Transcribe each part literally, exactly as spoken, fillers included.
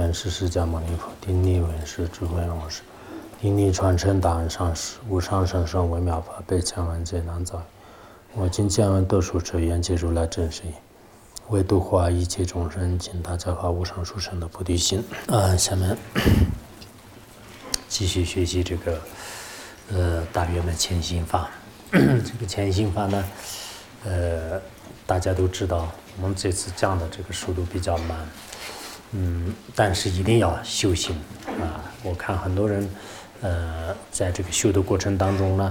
愿是释迦牟尼佛，顶礼文是智慧龙师，顶礼传承大恩上师，无上甚深微妙法，百千万劫难遭遇。我今见闻得说者，愿解如来真实义，为度化一切众生，请大家发无上殊胜的菩提心。啊，下面继续学习这个呃大圆满前行法。这个前行法呢，呃，大家都知道，我们这次讲的这个速度比较慢。嗯，但是一定要修行啊！我看很多人，呃，在这个修的过程当中呢，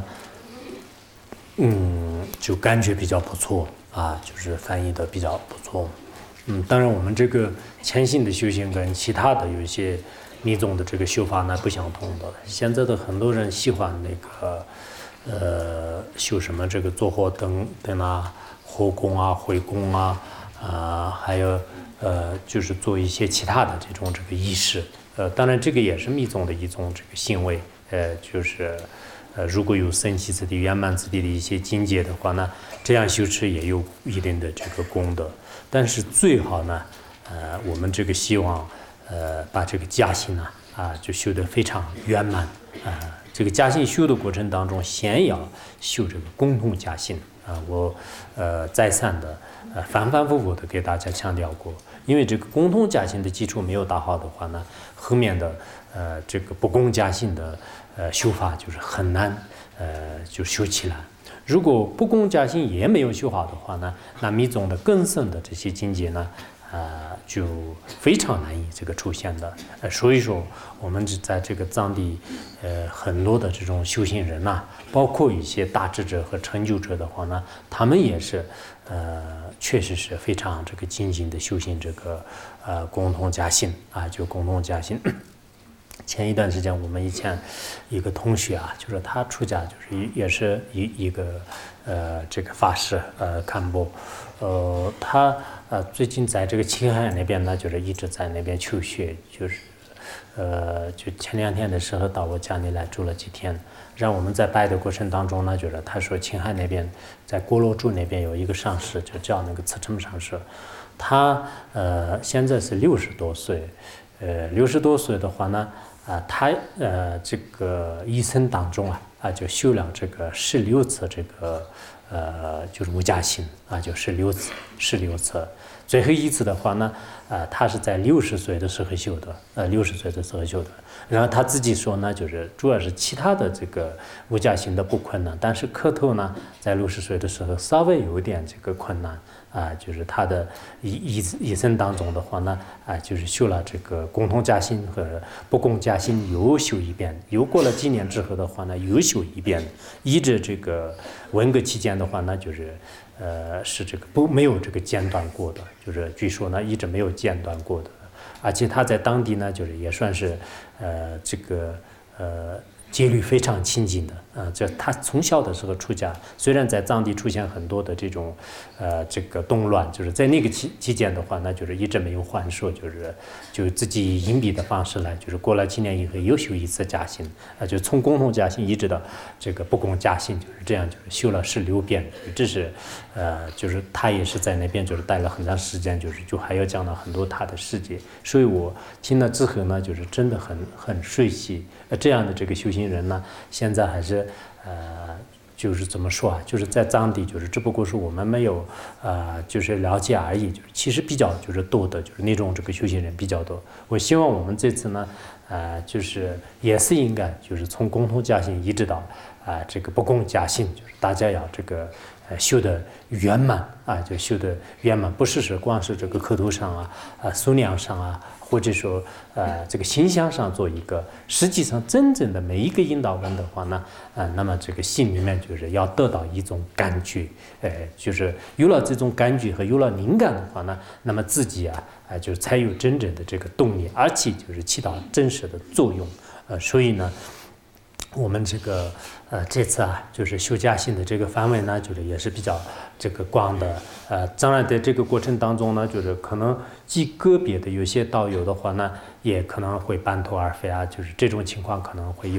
嗯，就感觉比较不错啊，就是翻译的比较不错。嗯，当然我们这个前行的修行跟其他的有一些密宗的这个修法呢不相同的。现在的很多人喜欢那个，呃，修什么这个坐火灯灯啊、火供啊、回供啊，啊，还有。呃，就是做一些其他的这种这个仪式，呃，当然这个也是密宗的一种这个行为，呃，就是，呃，如果有僧祇次第、圆满次第的一些境界的话呢，这样修持也有一定的这个功德。但是最好呢，呃，我们这个希望，呃，把这个家行呢，啊，就修得非常圆满，啊，这个家行修的过程当中，先要修这个共同家行啊，我，呃，再三的。呃，反反复复的给大家强调过，因为这个共同家行的基础没有打好的话呢，后面的呃这个不共家行的呃修法就是很难呃就修起来。如果不共家行也没有修好的话呢，那密宗的更深的这些境界呢，呃就非常难以这个出现的。呃，所以说我们只在这个藏地呃很多的这种修行人呐、啊，包括一些大智者和成就者的话呢，他们也是。呃，确实是非常这个精进的修行这个呃共同家行啊，就共同家行。前一段时间我们以前一个同学啊，就是他出家就是也是一一个呃这个法师呃堪布，呃他呃最近在这个青海那边呢，就是一直在那边求学，就是呃就前两天的时候到我家里来住了几天。让我们在拜的过程当中呢，就是他说青海那边在锅罗柱那边有一个上师，就叫那个慈诚上师，他呃现在是六十多岁，呃六十多岁的话呢，啊、呃、他呃这个一生当中啊啊就修了这个十六次这个呃就是无家行啊，就十六次十六次，最后一次的话呢，啊、呃、他是在六十岁的时候修的，呃六十岁的时候修的。然后他自己说呢，就是主要是其他的这个无家行的不困难，但是磕头呢，在六十岁的时候稍微有点这个困难啊，就是他的一一一生当中的话呢，啊，就是修了这个共同家行和不共家行又修一遍，又过了几年之后的话呢，又修一遍，一直这个文革期间的话呢，就是呃是这个不没有这个间断过的，就是据说呢一直没有间断过的。而且他在当地呢，就是也算是，呃，这个呃戒律非常清净的啊、呃。这他从小的时候出家，虽然在藏地出现很多的这种，呃，这个动乱，就是在那个期期间的话，那就是一直没有还说，就是就自己隐蔽的方式来，就是过了几年以后又修一次家行啊、呃，就从共同家行一直到这个不共家行，就是这样，就是修了十六遍。这是，呃，就是他也是在那边就是待了很长时间，就是就还要讲到很多他的世界。所以我听了之后呢，就是真的很很熟悉。呃，这样的这个修行人呢，现在还是呃，就是怎么说啊？就是在藏地，就是只不过是我们没有呃，就是了解而已。就是其实比较就是多的，就是那种这个修行人比较多。我希望我们这次呢，呃，就是也是应该就是从共同家行一直到啊、呃、这个不共家行，就是大家要这个呃修的圆满啊，就修的圆满，不是说光是这个口头上啊、啊数量上啊。或者说，呃，这个形象上做一个，实际上真正的每一个引导人的话呢，呃，那么这个心里面就是要得到一种感觉，呃，就是有了这种感觉和有了灵感的话呢，那么自己啊，啊、呃，就才有真正的这个动力，而且就是起到真实的作用，呃，所以呢。我们这个呃这次啊，就是修家行的这个范围呢，就是也是比较这个广的。呃，当然在这个过程当中呢，就是可能极个别的有些道友的话呢，也可能会半途而废啊，就是这种情况可能会有的。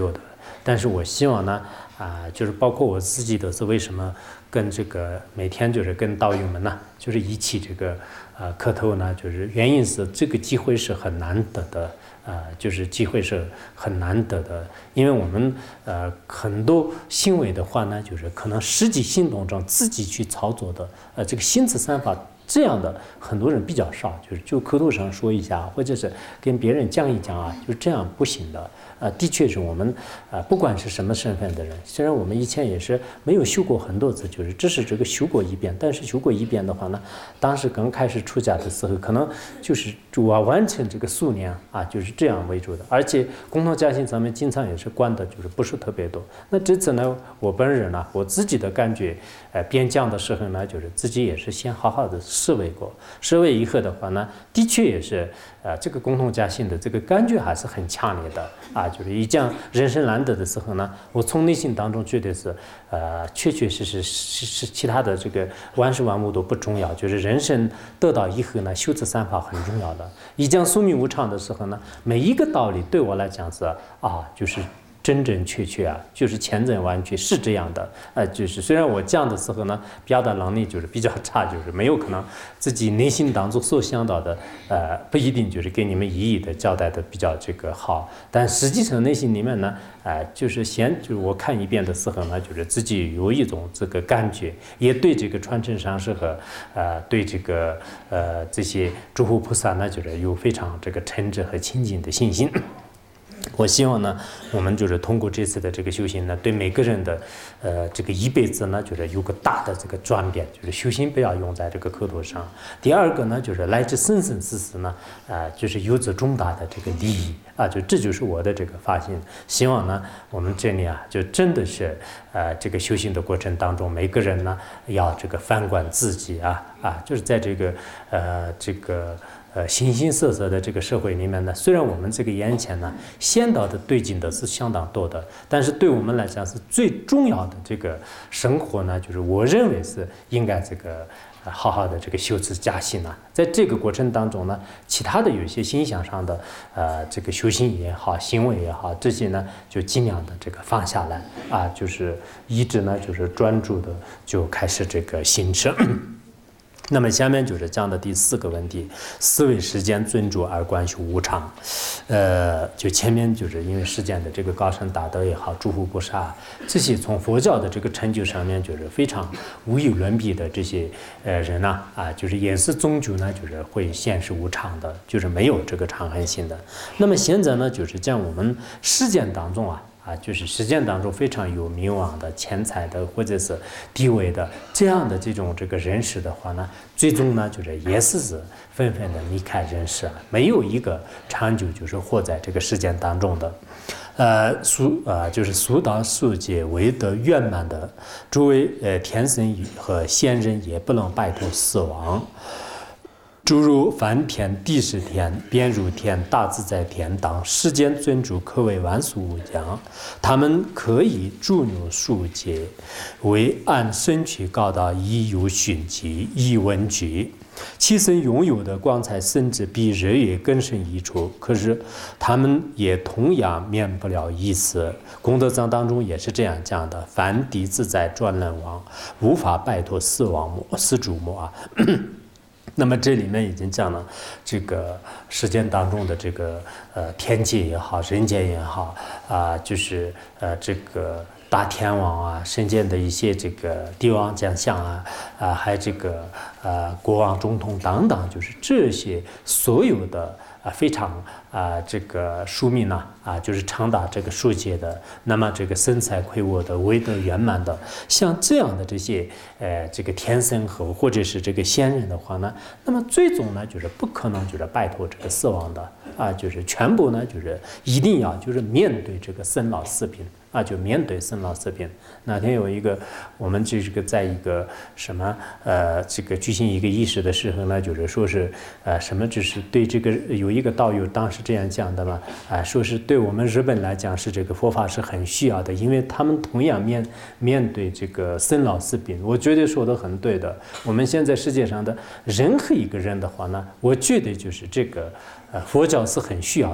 但是我希望呢，啊，就是包括我自己都是为什么跟这个每天就是跟道友们呢，就是一起这个呃磕头呢，就是原因是这个机会是很难得的。呃，就是机会是很难得的，因为我们呃很多行为的话呢，就是可能实际行动中自己去操作的，呃，这个心慈三法这样的很多人比较少，就是就口头上说一下，或者是跟别人讲一讲啊，就这样不行的。呃，的确是我们呃不管是什么身份的人，虽然我们以前也是没有修过很多次，就是只是这个修过一遍，但是修过一遍的话呢，当时刚开始出家的时候，可能就是主要完成这个素念啊，就是这样为主的。而且共同家庭咱们经常也是关的，就是不是特别多。那这次呢，我本人呢，我自己的感觉，呃，边讲的时候呢，就是自己也是先好好的思维过，思维以后的话呢，的确也是呃这个共同家庭的这个感觉还是很强烈的啊。就是一讲人生难得的时候呢，我从内心当中觉得是，呃，确确实实是是其他的这个万事万物都不重要，就是人生得到以后呢，修持三法很重要的。一讲宿命无常的时候呢，每一个道理对我来讲是啊，就是真真确确啊，就是千真万确是这样的。呃，就是虽然我讲的时候呢，表达能力就是比较差，就是没有可能自己内心当中所想到的，呃，不一定就是给你们一一的交代的比较这个好，但实际上内心里面呢，呃，就是先就是我看一遍的时候呢，就是自己有一种这个感觉，也对这个传承上师和呃对这个呃这些诸佛菩萨呢，就是有非常这个诚挚和亲近的信心。我希望呢，我们就是通过这次的这个修行呢，对每个人的，呃，这个一辈子呢，就是有个大的这个转变，就是修行不要用在这个口头上。第二个呢，就是来自生生世世呢，呃，就是有着重大的这个利益啊，就这就是我的这个发心。希望呢，我们这里啊，就真的是，呃，这个修行的过程当中，每个人呢，要这个反观自己啊啊，就是在这个，呃，这个。呃，形形色色的这个社会里面呢，虽然我们这个眼前呢，见到的对境的是相当多的，但是对我们来讲是最重要的这个生活呢，就是我认为是应该这个呃好好的这个修持加行呢。在这个过程当中呢，其他的有一些心想上的呃这个修行也好，行为也好，这些呢就尽量的这个放下来啊，就是一直呢就是专注的就开始这个行持。那么下面就是讲的第四个问题，思维时间尊重而观修无常。呃，就前面就是因为时间的这个高深大德也好，诸佛菩萨这些从佛教的这个成就上面就是非常无与伦比的这些呃人呐 啊, 啊，就是也是终究呢就是会现实无常的，就是没有这个常恒性的。那么现在呢就是讲我们实践当中啊。啊，就是实践当中非常有名望的、钱财的，或者是地位的这样的这种这个人士的话呢，最终呢就是也是是纷纷的离开人世啊，没有一个长久就是活在这个世间当中的。呃，俗呃就是俗道世界为得圆满的诸位呃天神和仙人也不能摆脱死亡。诸如梵天、地释天、遍如天、大自在天等世间尊主，可谓万俗无疆。他们可以诸入数界，为按身躯高大，亦有寻迹，亦闻具。其身拥有的光彩甚至比日月更胜一筹，可是他们也同样免不了一死。功德藏当中也是这样讲的：凡地自在转轮王，无法摆脱死亡魔、死主魔啊。那么这里面已经讲了这个时间当中的这个呃天界也好，人间也好啊、呃，就是呃这个大天王啊，身间的一些这个帝王将相啊，啊、呃、还这个呃国王、总统等等，就是这些所有的。啊，非常啊、呃，这个庶民呢，啊，就是长达这个数界的，那么这个身材魁梧的、威德圆满的，像这样的这些呃，这个天神和或者是这个仙人的话呢，那么最终呢，就是不可能就是摆脱这个死亡的啊，就是全部呢，就是一定要就是面对这个生老死病。啊，就面对生老死病。哪天有一个，我们这个在一个什么呃，这个举行一个仪式的时候呢，就是说是呃什么，就是对这个有一个道友当时这样讲的嘛，啊、呃，说是对我们日本来讲是这个佛法是很需要的，因为他们同样面面对这个生老死病。我觉得说的很对的。我们现在世界上的任何一个人的话呢，我觉得就是这个呃佛教是很需要的。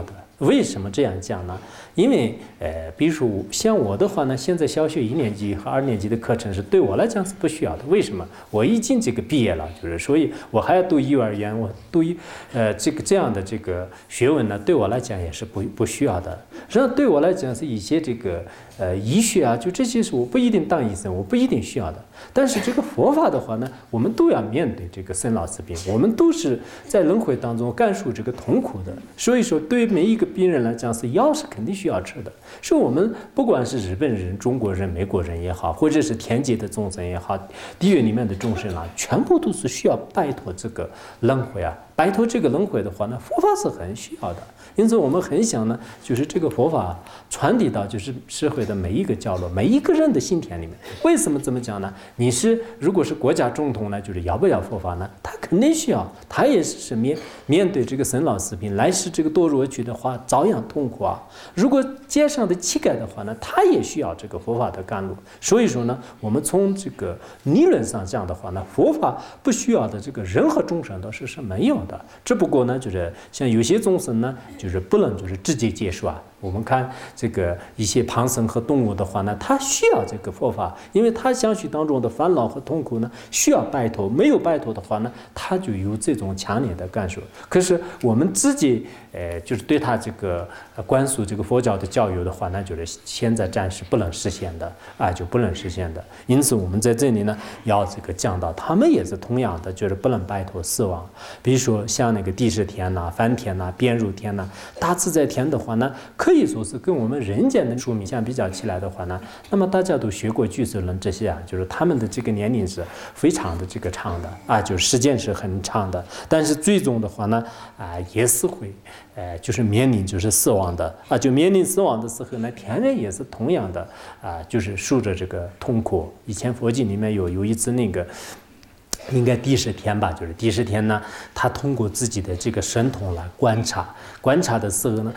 为什么这样讲呢？因为呃，比如说像我的话呢，现在小学一年级和二年级的课程是对我来讲是不需要的。为什么？我已经这个毕业了，就是所以我还要读幼儿园，我读一呃这个这样的这个学问呢，对我来讲也是不不需要的。实际上对我来讲是一些这个呃医学啊，就这些是我不一定当医生，我不一定需要的。但是这个佛法的话呢，我们都要面对这个生老死病，我们都是在轮回当中感受这个痛苦的。所以说，对每一个病人来讲，是药是肯定需要吃的。所以我们不管是日本人、中国人、美国人也好，或者是天界的众生也好，地狱里面的众生啊，全部都是需要摆脱这个轮回啊。摆脱这个轮回的话呢，佛法是很需要的。因此，我们很想呢，就是这个佛法传递到就是社会的每一个角落、每一个人的心田里面。为什么这么讲呢？你是如果是国家总统呢，就是要不要佛法呢？他肯定需要，他也是面面对这个生老死病，来世这个堕入去的话，照样痛苦啊。如果街上的乞丐的话呢，他也需要这个佛法的甘露。所以说呢，我们从这个理论上讲的话呢，佛法不需要的这个人和众生都是是没有的。只不过呢，就是像有些众生呢，就是不能就是直接接受啊。我们看这个一些旁生和动物的话呢，它需要这个佛法，因为它相续当中的烦恼和痛苦呢，需要摆脱。没有摆脱的话呢，它就有这种强烈的感受。可是我们直接呃，就是对它这个灌输这个佛教的教育的话呢，就是现在暂时不能实现的啊，就不能实现的。因此我们在这里呢，要这个讲到，他们也是同样的，就是不能摆脱死亡。比如说像那个地释天呐、梵天呐、遍入天呐、大自在天的话呢，可以说是跟我们人间的寿命相比较起来的话呢，那么大家都学过俱舍论这些啊，就是他们的这个年龄是非常的这个长的啊，就时间是很长的，但是最终的话呢，啊也是会，呃，就是面临就是死亡的啊，就面临死亡的时候呢，天人也是同样的啊，就是受着这个痛苦。以前佛经里面有有一次那个。应该地释天吧，就是地释天呢，他通过自己的这个神通来观察，观察的时候呢，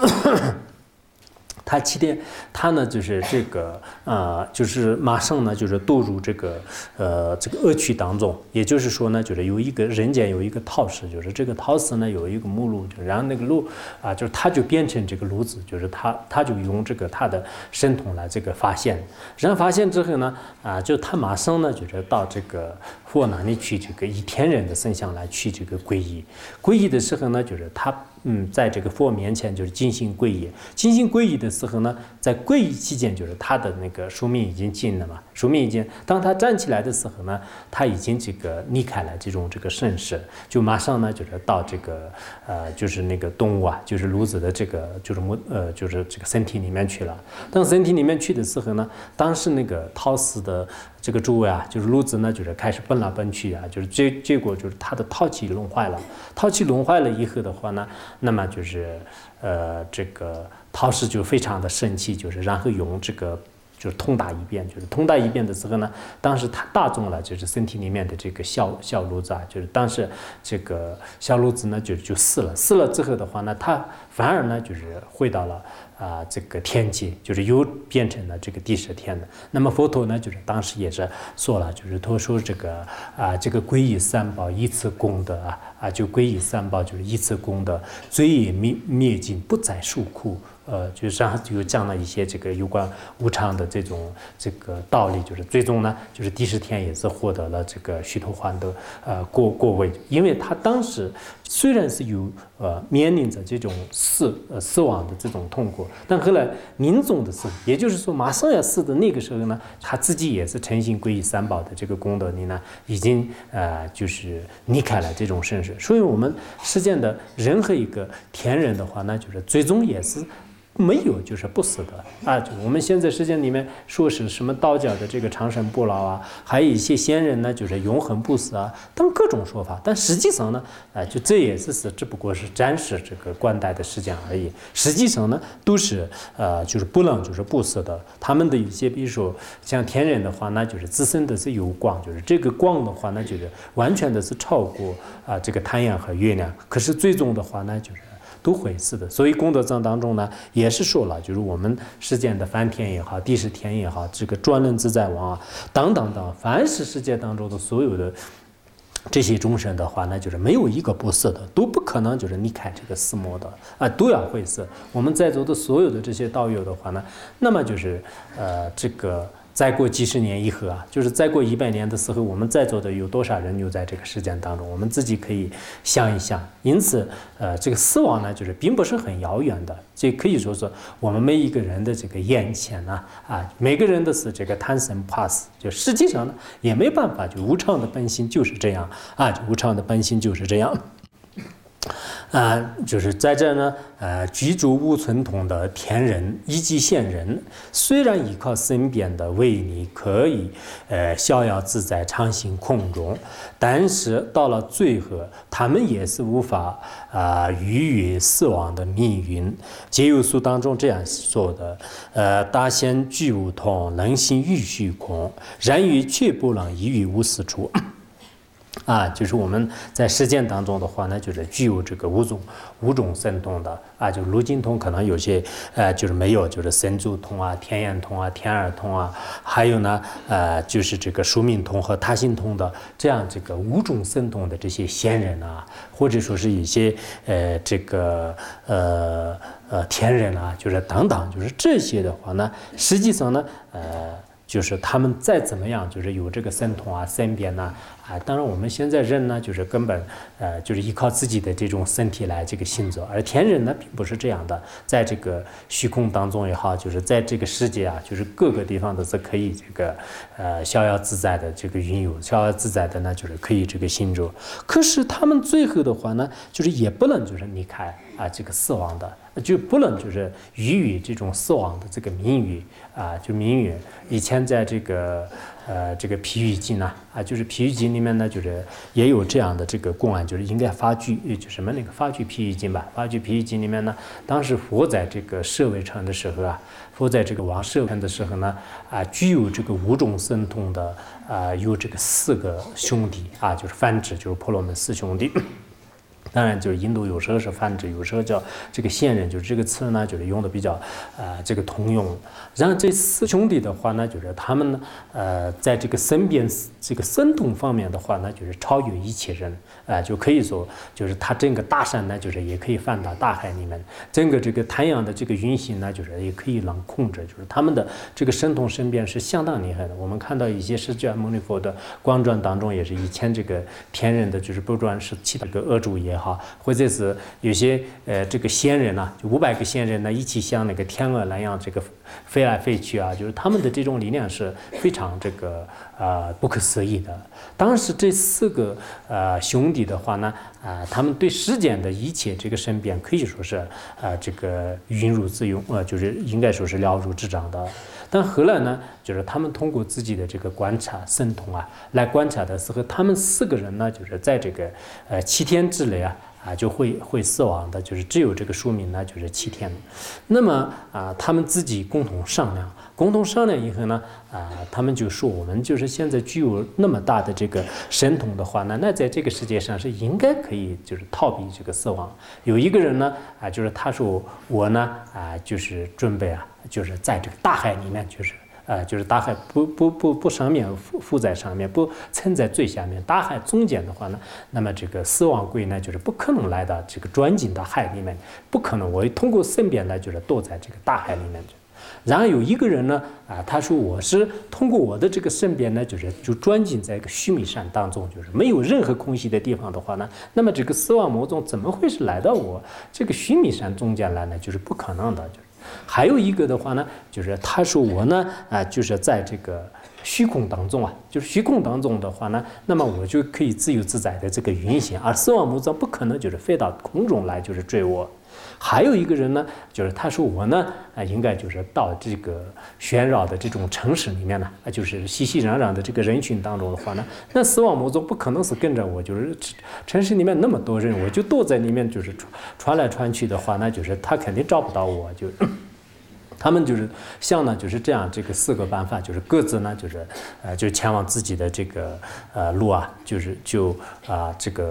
他七天，他呢就是这个呃，就是马上呢就是堕入这个呃这个恶趣当中，也就是说呢，就是有一个人间有一个陶石，就是这个陶石呢有一个目录，就然后那个路啊，就是他就变成这个炉子，就是他他就用这个他的神通来这个发现，然后发现之后呢啊，就他马上呢就是到这个佛那里去这个以天人的身相来去这个皈依，皈依的时候呢，就是他。嗯，在这个佛面前就是进行皈依，进行皈依的时候呢，在皈依期间，就是他的那个寿命已经尽了嘛，寿命已经，当他站起来的时候呢，他已经这个离开了这种这个盛世，就马上呢就是到这个呃就是那个动物啊，就是炉子的这个就是母呃就是这个身体里面去了。当身体里面去的时候呢，当时那个陶瓷的这个诸位啊，就是炉子呢就是开始奔来奔去啊，就是结结果就是它的陶器弄坏了，陶器弄坏了以后的话呢。那么就是，呃，这个陶氏就非常的生气，就是然后用这个就是痛打一遍，就是痛打一遍的时候呢，当时他打中了就是身体里面的这个小小炉子啊，就是当时这个小炉子呢就就死了，死了之后的话呢，他反而呢就是回到了。啊、呃，这个天界就是又变成了这个地释天的。那么佛陀呢，就是当时也是说了，就是他说这个啊、呃，这个皈依三宝依次功德啊啊，就皈依三宝就是依次功德，罪业灭灭尽，不再受苦。呃，就是然后就讲了一些这个有关无常的这种这个道理，就是最终呢，就是地释天也是获得了这个须陀洹的呃过过位，因为他当时虽然是有呃面临着这种死呃死亡的这种痛苦，但后来临终的时候，也就是说马上要死的那个时候呢，他自己也是诚心皈依三宝的这个功德里呢，已经呃就是离开了这种生死，所以我们实践的任何一个天人的话呢，就是最终也是。没有就是不死的啊！就我们现在世界里面说是什么道教的这个长生不老啊，还有一些仙人呢，就是永恒不死啊，等各种说法。但实际上呢，啊，就这也是是只不过是暂时这个冠带的时间而已。实际上呢，都是呃，就是不能就是不死的。他们的一些，比如说像天人的话，那就是自身的是有光，就是这个光的话，那就是完全的是超过啊、呃、这个太阳和月亮。可是最终的话呢，就是。都会是的，所以功德藏当中呢，也是说了，就是我们世间的梵天也好，地释天也好，这个转轮自在王啊，等等等，凡是世界当中的所有的这些众生的话呢，就是没有一个不死的，都不可能就是离开这个死魔的啊，都要会死。我们在座的所有的这些道友的话呢，那么就是呃这个。再过几十年以后啊，就是再过一百年的时候，我们在座的有多少人留在这个时间当中？我们自己可以想一想。因此，呃，这个死亡呢，就是并不是很遥远的，这可以说是我们每一个人的这个眼前呢，啊，每个人都是这个贪生怕死，就实际上呢也没办法，就无常的本性就是这样啊，无常的本性就是这样。啊、呃，就是在这呢，呃，居住无存同的天人以及仙人，虽然依靠身边的威力可以，呃，逍遥自在、畅行空中，但是到了最后，他们也是无法啊、呃、逾越死亡的命运。解忧书当中这样说的：呃，大仙居无同，能行于虚空，然于却不能依于无私处。啊，就是我们在实践当中的话呢，就是具有这个五种五种神通的啊，就路径通可能有些呃就是没有，就是神足通啊、天眼通啊、天耳通啊，还有呢呃就是这个宿命通和他心通的这样这个五种神通的这些仙人啊，或者说是一些呃这个呃呃天人啊，就是等等，就是这些的话呢，实际上呢呃。就是他们再怎么样，就是有这个神通啊、身边呢啊，当然我们现在人呢，就是根本呃，就是依靠自己的这种身体来这个行走，而天人呢，并不是这样的，在这个虚空当中也好，就是在这个世界啊，就是各个地方都是可以这个呃逍遥自在的这个云游，逍遥自在的呢，就是可以这个行走。可是他们最后的话呢，就是也不能就是离开啊这个死亡的。就不能就是予以这种死亡的这个命运啊，就命运。以前在这个呃这个譬喻经呢啊，就是譬喻经里面呢，就是也有这样的这个公案，就是应该发句，就什么那个发句譬喻经吧。发句譬喻经里面呢，当时佛在这个舍卫城的时候啊，佛在这个王舍城的时候呢啊，具有这个五种神通的啊，有这个四个兄弟啊，就是梵志，就是婆罗门四兄弟。当然，就是印度有时候是梵志，有时候叫这个仙人，就是这个词呢，就是用的比较呃这个通用。然后这四兄弟的话呢，就是他们呢呃在这个身边这个神通方面的话呢，就是超越一切人，啊、呃，就可以说就是他整个大山呢，就是也可以放到大海里面，整个这个太阳的这个运行呢，就是也可以让控制，就是他们的这个神通身边是相当厉害的。我们看到一些释迦牟尼佛的光传当中，也是以前这个天人的，就是不管是其他个恶主也好，或者是有些呃这个仙人呐，就五百个仙人呢一起像那个天鹅那样这个飞来飞去啊，就是他们的这种力量是非常这个呃不可思议的。当时这四个呃兄弟的话呢，啊、呃，他们对世间的一切这个身边可以说是呃这个云如自用，呃就是应该说是了如指掌的。但后来呢，就是他们通过自己的这个观察神通啊，来观察的时候，他们四个人呢，就是在这个呃七天之内啊。啊，就会会死亡的，就是只有这个寿命呢，就是七天。那么啊，他们自己共同商量，共同商量以后呢，啊，他们就说，我们就是现在具有那么大的这个神通的话呢，那在这个世界上是应该可以就是逃避这个死亡。有一个人呢，啊，就是他说我呢，啊，就是准备啊，就是在这个大海里面，就是。呃，就是大海不不不不上面浮浮在上面，不沉在最下面。大海中间的话呢，那么这个死亡鬼呢，就是不可能来到这个钻进到海里面，不可能。我通过身边呢，就是躲在这个大海里面去。然后有一个人呢，啊，他说我是通过我的这个身边呢，就是就钻进在一个须弥山当中，就是没有任何空隙的地方的话呢，那么这个死亡魔种怎么会是来到我这个须弥山中间来呢？就是不可能的，就是。还有一个的话呢，就是他说我呢，啊、呃，就是在这个虚空当中啊，就是虚空当中的话呢，那么我就可以自由自在的这个运行，而死亡魔种不可能就是飞到空中来就是追我。还有一个人呢，就是他说我呢，啊、呃，应该就是到这个喧扰的这种城市里面呢，啊，就是熙熙攘攘的这个人群当中的话呢，那死亡魔种不可能是跟着我，就是城市里面那么多人，我就躲在里面，就是穿穿来穿去的话，那就是他肯定找不到我，就。他们就是想呢，就是这样，这个四个办法，就是各自呢，就是呃，就前往自己的这个呃路啊，就是就啊、呃、这个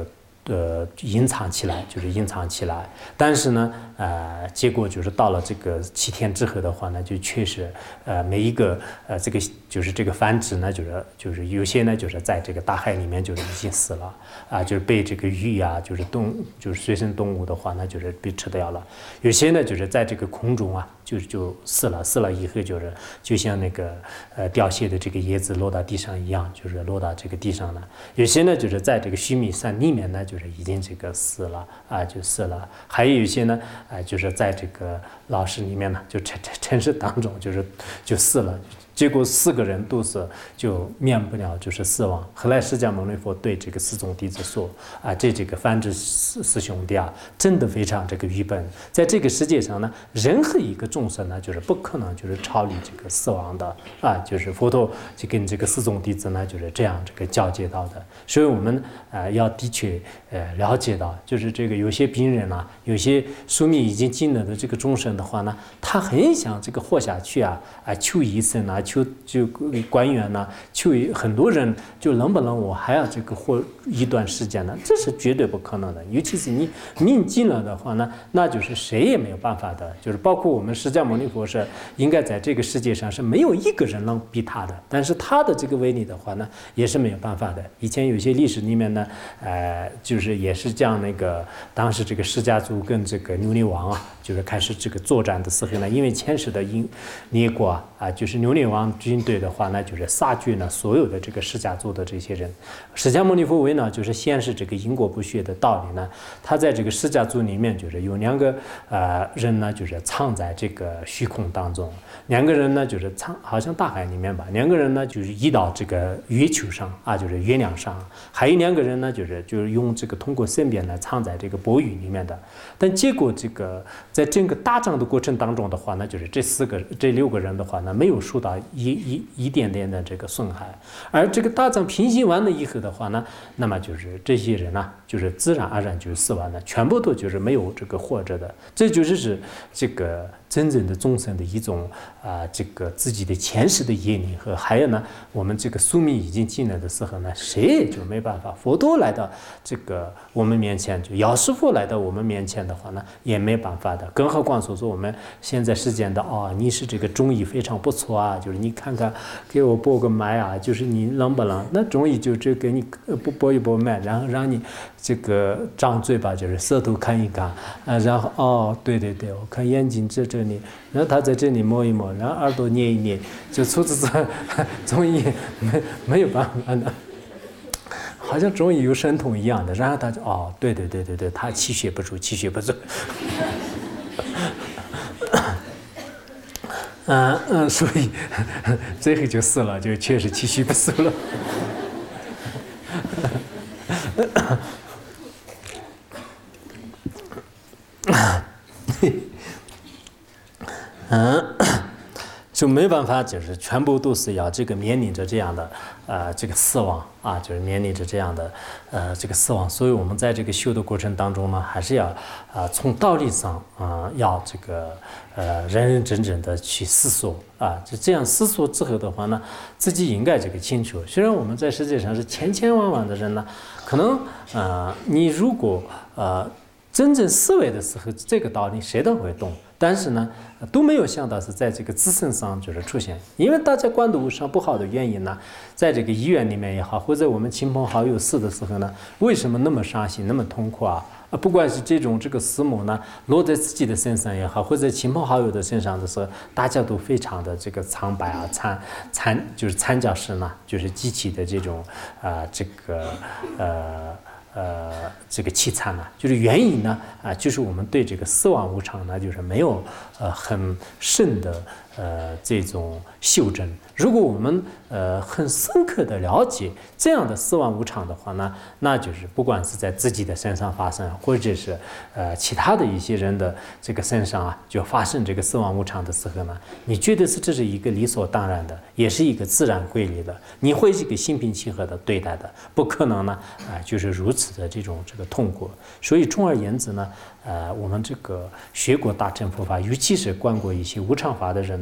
呃隐藏起来，就是隐藏起来。但是呢，呃，结果就是到了这个七天之后的话呢，就确实呃每一个呃这个就是这个繁殖呢，就是就是有些呢就是在这个大海里面就是已经死了啊，就是被这个鱼呀、啊，就是动就是水生动物的话呢，就是被吃掉了。有些呢就是在这个空中啊，就就死了，死了以后就是就像那个呃凋谢的这个叶子落到地上一样，就是落到这个地上了。有些呢就是在这个须弥山里面呢，就是已经这个死了啊，就死了。还有一些呢，啊、呃，就是在这个老师里面呢，就城城城市当中就是就死了。结果四个人都是就免不了就是死亡。后来释迦牟尼佛对这个四众弟子说：“啊，这这个梵志四四兄弟啊，真的非常这个愚笨。在这个世界上呢，任何一个众生呢，就是不可能就是超离这个死亡的啊。就是佛陀就跟这个四众弟子呢，就是这样这个交接到的。所以我们呃要的确呃了解到，就是这个有些病人啊，有些寿命已经尽了的这个众生的话呢，他很想这个活下去啊，啊求医生啊。”求就官员呢，求很多人就能不能我还要这个活一段时间呢？这是绝对不可能的。尤其是你命尽了的话呢，那就是谁也没有办法的。就是包括我们释迦牟尼佛是应该在这个世界上是没有一个人能比他的，但是他的这个威力的话呢，也是没有办法的。以前有些历史里面呢，呃，就是也是这样那个当时这个释迦族跟这个牛牛王啊，就是开始这个作战的时候呢，因为前世的因孽果啊，啊就是牛牛王。军队的话呢，就是杀绝了所有的这个释迦族的这些人。释迦牟尼佛为呢，就是显示这个因果不虚的道理呢。他在这个释迦族里面，就是有两个呃人呢，就是藏在这个虚空当中；两个人呢，就是藏好像大海里面吧；两个人呢，就是移到这个月球上啊，就是月亮上；还有两个人呢，就是就是用这个通过身边来藏在这个钵盂里面的。但结果这个在整个打仗的过程当中的话呢，就是这四个这六个人的话呢，没有受到一一一点点的这个损害，而这个大仗平息完了以后的话呢，那么就是这些人呢、啊，就是自然而然就死完了，全部都就是没有这个活着的，这就是是这个真正的众生的一种啊、呃，这个自己的前世的业力和还有呢，我们这个宿命已经尽了的时候呢，谁也就没办法。佛陀来到这个我们面前，就药师佛来到我们面前的话呢，也没办法的。更何况说说我们现在世间的哦，你是这个中医非常不错啊，就是你看看给我拨个脉啊，就是你能不能？那中医就这给你拨拨一拨脉，然后让你这个张嘴巴，就是舌头看一看啊，然后哦，对对对，我看眼睛这这里，然后他在这里摸一摸，然后耳朵捏一捏，就除此之外，中医没没有办法的。好像中医有神通一样的，然后他就哦，对对对对对，他气血不足，气血不足。嗯嗯，所以最后就死了，就确實氣血不足了。嗯，就没办法，就是全部都是要这个面临着这样的呃这个死亡啊，就是面临着这样的呃这个死亡，所以我们在这个修的过程当中呢，还是要啊、呃、从道理上啊、呃、要这个呃认认真真的去思索啊，就这样思索之后的话呢，自己应该这个清楚。虽然我们在世界上是千千万万的人呢，可能呃你如果呃真正思维的时候，这个道理谁都会懂。但是呢，都没有想到是在这个自身上就是出现，因为大家关注上不好的原因呢，在这个医院里面也好，或者我们亲朋好友死的时候呢，为什么那么伤心，那么痛苦啊？啊，不管是这种这个死母呢，落在自己的身上也好，或者亲朋好友的身上的时候，大家都非常的这个苍白啊，惨惨就是惨叫声呢，就是极其的这种啊、呃，这个呃。呃，这个凄惨呢，就是原因呢，啊、呃，就是我们对这个死亡无常呢，就是没有呃很深的呃这种修正。如果我们呃很深刻的了解这样的死亡无常的话呢，那就是不管是在自己的身上发生，或者是呃其他的一些人的这个身上啊，就发生这个死亡无常的时候呢，你觉得是这是一个理所当然的，也是一个自然规律的，你会是一个心平气和的对待的，不可能呢啊、呃、就是如此的这种这个痛苦。所以总而言之呢，呃，我们这个学过大乘佛法，尤其是观过一些无常法的人呢。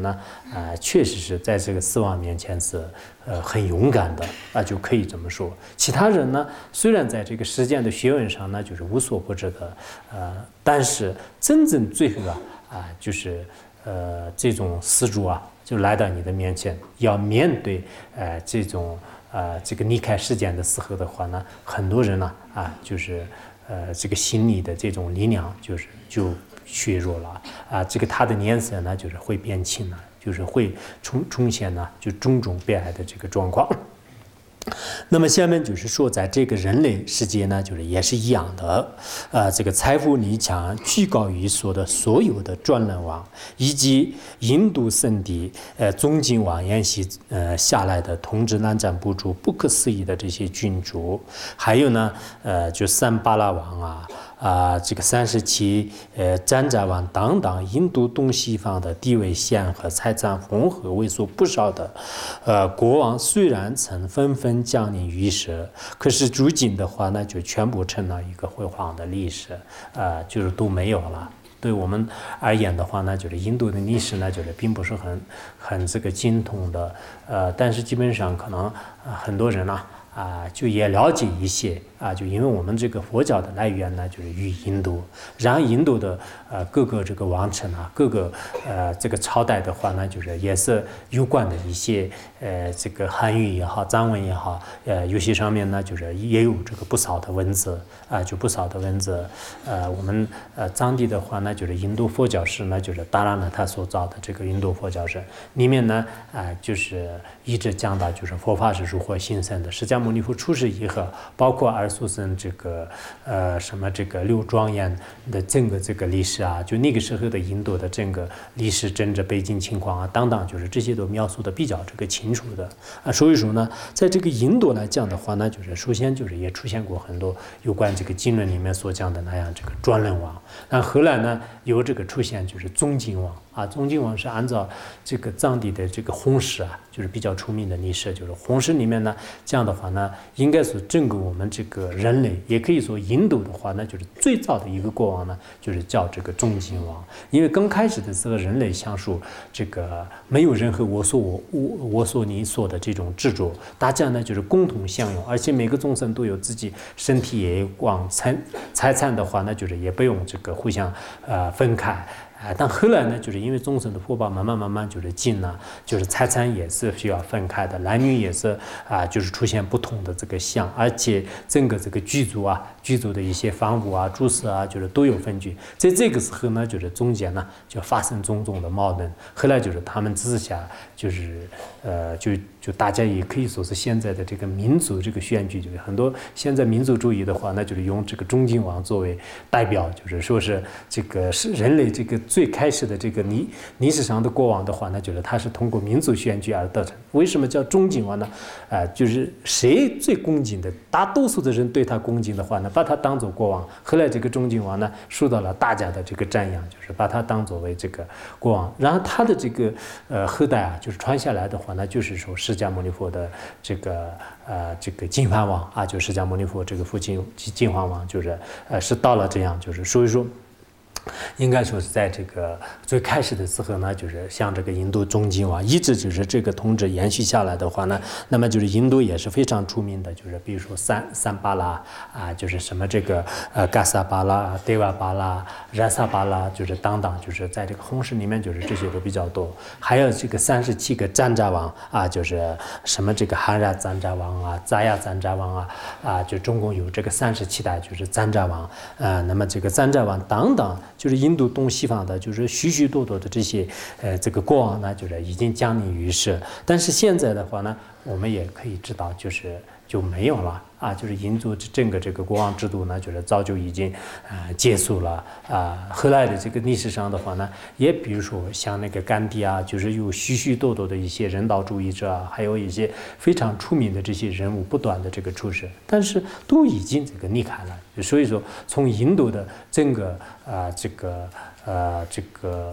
呢，啊、呃，确实是在这个死亡面前是呃很勇敢的啊，就可以这么说。其他人呢，虽然在这个实践的学问上呢，就是无所不知的，呃，但是真正最后啊啊，就是呃这种施主啊，就来到你的面前，要面对呃这种呃这个离开世间的时候的话呢，很多人呢啊，就是呃这个心理的这种力量就是就削弱了啊，这个他的脸色呢就是会变青了，就是会重重现呢就种种悲哀的这个状况。那么下面就是说，在这个人类世界呢，就是也是一样的，呃，这个财富力强，居高于所的所有的专人王，以及印度圣地呃宗敬王沿袭呃下来的统治南瞻部族不可思议的这些君主，还有呢，呃，就三巴拉王啊。啊，这个三十七呃占扎王等等，印度东西方的地位县和财产混合为数不少的，呃，国王虽然曾纷纷降临于世，可是如今的话呢，就全部成了一个辉煌的历史，呃，就是都没有了。对我们而言的话呢，就是印度的历史呢，就是并不是很很这个精通的，呃，但是基本上可能、呃、很多人呢、啊。啊，就也了解一些啊，就因为我们这个佛教的来源呢，就是于印度，然后印度的呃各个这个王朝啊，各个呃这个朝代的话呢，就是也是有关的一些呃这个汉语也好，藏文也好，呃有些上面呢就是也有这个不少的文字啊，就不少的文字，呃我们呃藏地的话呢，就是印度佛教史呢，就是当然了他所造的这个印度佛教史里面呢啊、呃、就是一直讲到就是佛法是如何形成的，释迦牟尼佛出世以后，包括二祖僧这个呃什么这个六庄严的整个这个历史啊，就那个时候的印度的整个历史政治背景情况啊等等，就是这些都描述的比较这个清楚的啊。所以说呢，在这个印度来讲的话呢，就是首先就是也出现过很多有关这个经论里面所讲的那样这个专人王，那后来呢有这个出现就是宗敬王啊，宗敬王是按照这个藏地的这个弘史啊，就是比较出名的历史，就是弘史里面呢这样的话呢，应该是整个我们这个人类，也可以说印度的话呢，就是最早的一个国王呢，就是叫这个宗敬王。因为刚开始的时候，人类相属这个没有任何我所我我我所你所的这种执着，大家呢就是共同享用，而且每个众生都有自己身体也有光财财产的话呢，就是也不用这个互相呃分开。啊，但后来呢，就是因为众生的福报慢慢慢慢就是尽了，就是财产也是需要分开的，男女也是啊，就是出现不同的这个相，而且整个这个居住啊，居住的一些房屋啊、住室啊，就是都有分居。在这个时候呢，就是中间呢就发生种种的矛盾，后来就是他们之下就是呃，就就大家也可以说是现在的这个民族这个选举，就是很多现在民族主义的话，那就是用这个中敬王作为代表，就是说是这个是人类这个。最开始的这个历历史上的国王的话呢，就是他是通过民族选举而得成。为什么叫忠敬王呢？啊、呃，就是谁最恭敬的，大多数的人对他恭敬的话呢，把他当做国王。后来这个忠敬王呢，受到了大家的这个赞扬，就是把他当作为这个国王。然后他的这个呃后代啊，就是传下来的话呢，就是说释迦牟尼佛的这个呃这个净饭王啊，就释迦牟尼佛这个父亲净饭王，就是呃是到了这样，就是所以说。应该说是在这个最开始的时候呢，就是像这个印度中敬王，一直就是这个统治延续下来的话呢，那么就是印度也是非常出名的，就是比如说三三巴拉啊，就是什么这个呃嘎萨巴拉、德瓦巴拉、拉萨巴拉，就是等等，就是在这个弘史里面就是这些都比较多。还有这个三十七个占扎王啊，就是什么这个汉拉占扎王啊、扎亚占扎王啊啊，就总共有这个三十七代就是占扎王啊，那么这个占扎王等等。就是印度东西方的，就是许许多多的这些呃这个国王呢，就是已经降临于世。但是现在的话呢，我们也可以知道，就是就没有了啊，就是印度整个这个国王制度呢，就是早就已经呃结束了啊。后来的这个历史上的话呢，也比如说像那个甘地啊，就是有许许多多的一些人道主义者啊，还有一些非常出名的这些人物不断的这个出世，但是都已经这个离开了。所以说，从印度的整个啊、呃、这个呃这个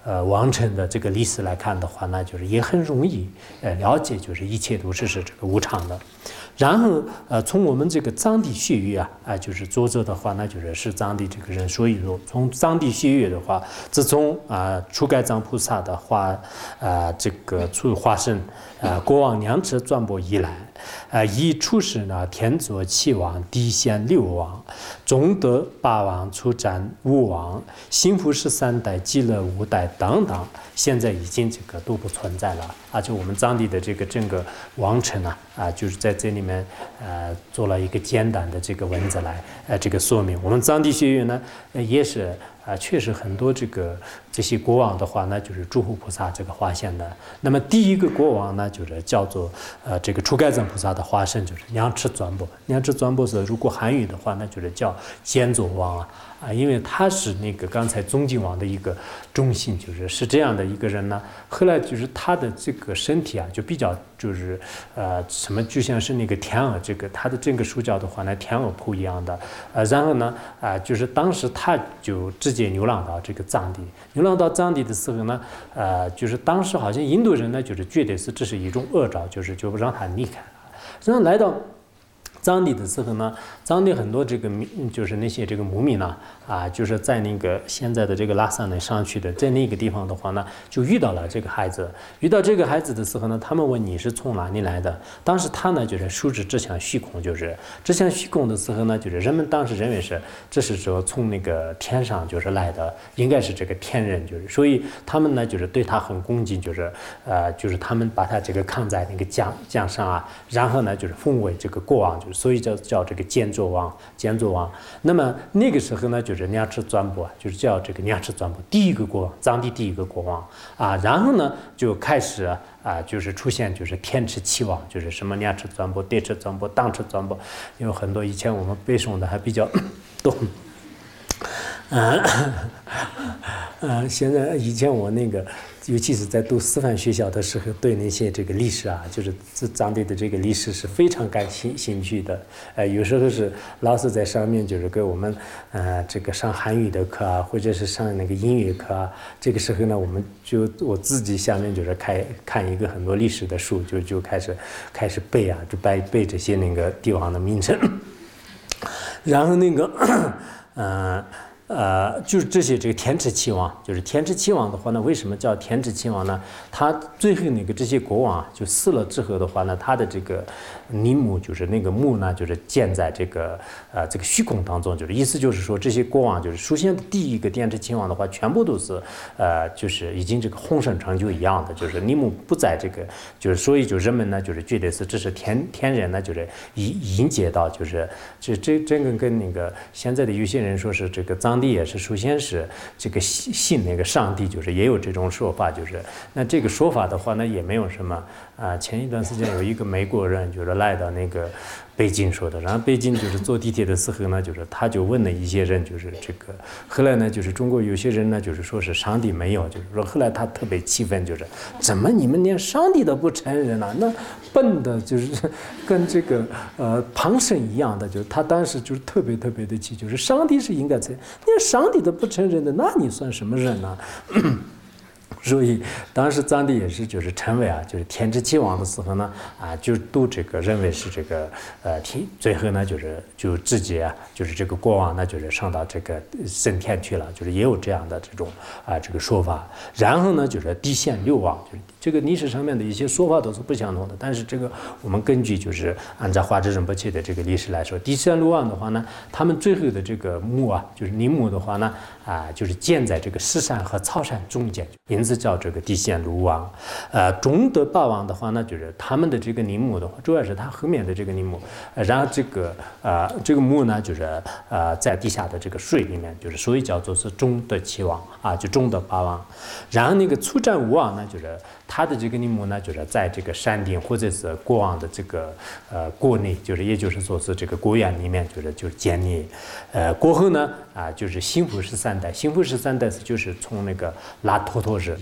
呃王朝的这个历史来看的话呢，就是也很容易呃了解，就是一切都是是这个无常的。然后，呃，从我们这个藏地血月啊，啊、呃，就是作者的话，那就是是藏地这个人，所以说从藏地血月的话，自从啊、呃、初盖藏菩萨的化，啊、呃、这个出化身，啊、呃、国王娘池转播以来，啊、呃、以出世呢天佐七王、地仙六王、中德八王、出战五王、幸福十三代、极乐五代等等，现在已经这个都不存在了。啊，就我们藏地的这个整个王朝呢，啊，就是在这里面呃做了一个简单的这个文字来呃这个说明。我们藏地学院呢，呃、也是啊、呃，确实很多这个这些国王的话呢，就是诸佛菩萨这个化现的。那么第一个国王呢，就是叫做呃这个初盖藏菩萨的化身，就是娘池转播。娘池转播是如果汉语的话，那就是叫坚佐王啊。啊，因为他是那个刚才宗敬王的一个中心，就是是这样的一个人呢。后来就是他的这个身体啊，就比较就是呃什么，就像是那个天鹅，这个他的整个手脚的话呢，天鹅扑一样的。呃，然后呢，啊、呃，就是当时他就直接流浪到这个藏地，流浪到藏地的时候呢，呃，就是当时好像印度人呢，就是觉得是这是一种恶兆，就是就让他离开了，然后来到藏地的时候呢，藏地很多这个就是那些这个牧民呢，啊，就是在那个现在的这个拉萨那上去的，在那个地方的话呢，就遇到了这个孩子。遇到这个孩子的时候呢，他们问你是从哪里来的？当时他呢就是手指指向虚空，就是指向虚空的时候呢，就是人们当时认为是这是说从那个天上就是来的，应该是这个天人，就是所以他们呢就是对他很恭敬，就是呃就是他们把他这个扛在那个江江上啊，然后呢就是封为这个国王，就是。所以叫叫这个坚佐王，坚佐王。那么那个时候呢，就是娘池转播，就是叫这个娘池转播第一个国王，藏地第一个国王啊。然后呢，就开始啊，就是出现就是天池七王，就是什么娘池转播、地池转播、当池转播，有很多以前我们背诵的还比较多。嗯，呃，现在以前我那个，尤其是在读师范学校的时候，对那些这个历史啊，就是藏地的这个历史是非常感兴兴趣的。呃，有时候是老师在上面就是给我们，呃，这个上韩语的课啊，或者是上那个英语课啊，这个时候呢，我们就我自己下面就是开看一个很多历史的书，就就开始开始背啊，就背背这些那个帝王的名称，然后那个，呃。呃，就是这些这个天池七王，就是天池七王的话呢，为什么叫天池七王呢？他最后那个这些国王啊，就死了之后的话呢，他的这个泥墓就是那个墓呢，就是建在这个呃这个虚空当中，就是意思就是说这些国王就是首先第一个天池七王的话，全部都是呃就是已经这个红生成就一样的，就是泥墓不在这个，就是所以就人们呢就是觉得是这是天天人呢就是引引接到就是这这这个跟那个现在的有些人说是这个藏。藏地也是，首先是这个信信那个上帝，就是也有这种说法，就是那这个说法的话呢，也没有什么啊。前一段时间有一个美国人就是来到那个北京说的，然后北京就是坐地铁的时候呢，就是他就问了一些人，就是这个后来呢，就是中国有些人呢，就是说是上帝没有，就是说后来他特别气愤，就是怎么你们连上帝都不承认啊？那笨的，就是跟这个呃庞生一样的，就是他当时就是特别特别的气，就是上帝是应该承认。连上帝都不承认的，那你算什么人呢？所以当时藏地也是就是成为啊，就是天池七王的时候呢，啊，就都这个认为是这个呃天，最后呢就是就直接啊，就是这个国王呢就是上到这个升天去了，就是也有这样的这种啊这个说法。然后呢就是地仙六王，就是这个历史上面的一些说法都是不相同的，但是这个我们根据就是按照华智仁波切的这个历史来说，地仙六王的话呢，他们最后的这个墓啊，就是泥墓的话呢，啊就是建在这个石山和草山中间，因此叫这个地仙六王。呃，中德八王的话呢，就是他们的这个陵墓的话，主要是他后面的这个陵墓，呃、然后这个呃这个墓呢，就是呃在地下的这个水里面，就是所以叫做是中德七王啊，就中德八王。然后那个出战五王呢，就是他的这个陵墓呢，就是在这个山顶或者是国王的这个呃国内，就是也就是说是这个国园里面，就是就是建立。呃，过后呢啊，就是幸福十三代，幸福十三代是就是从那个拉陀陀日，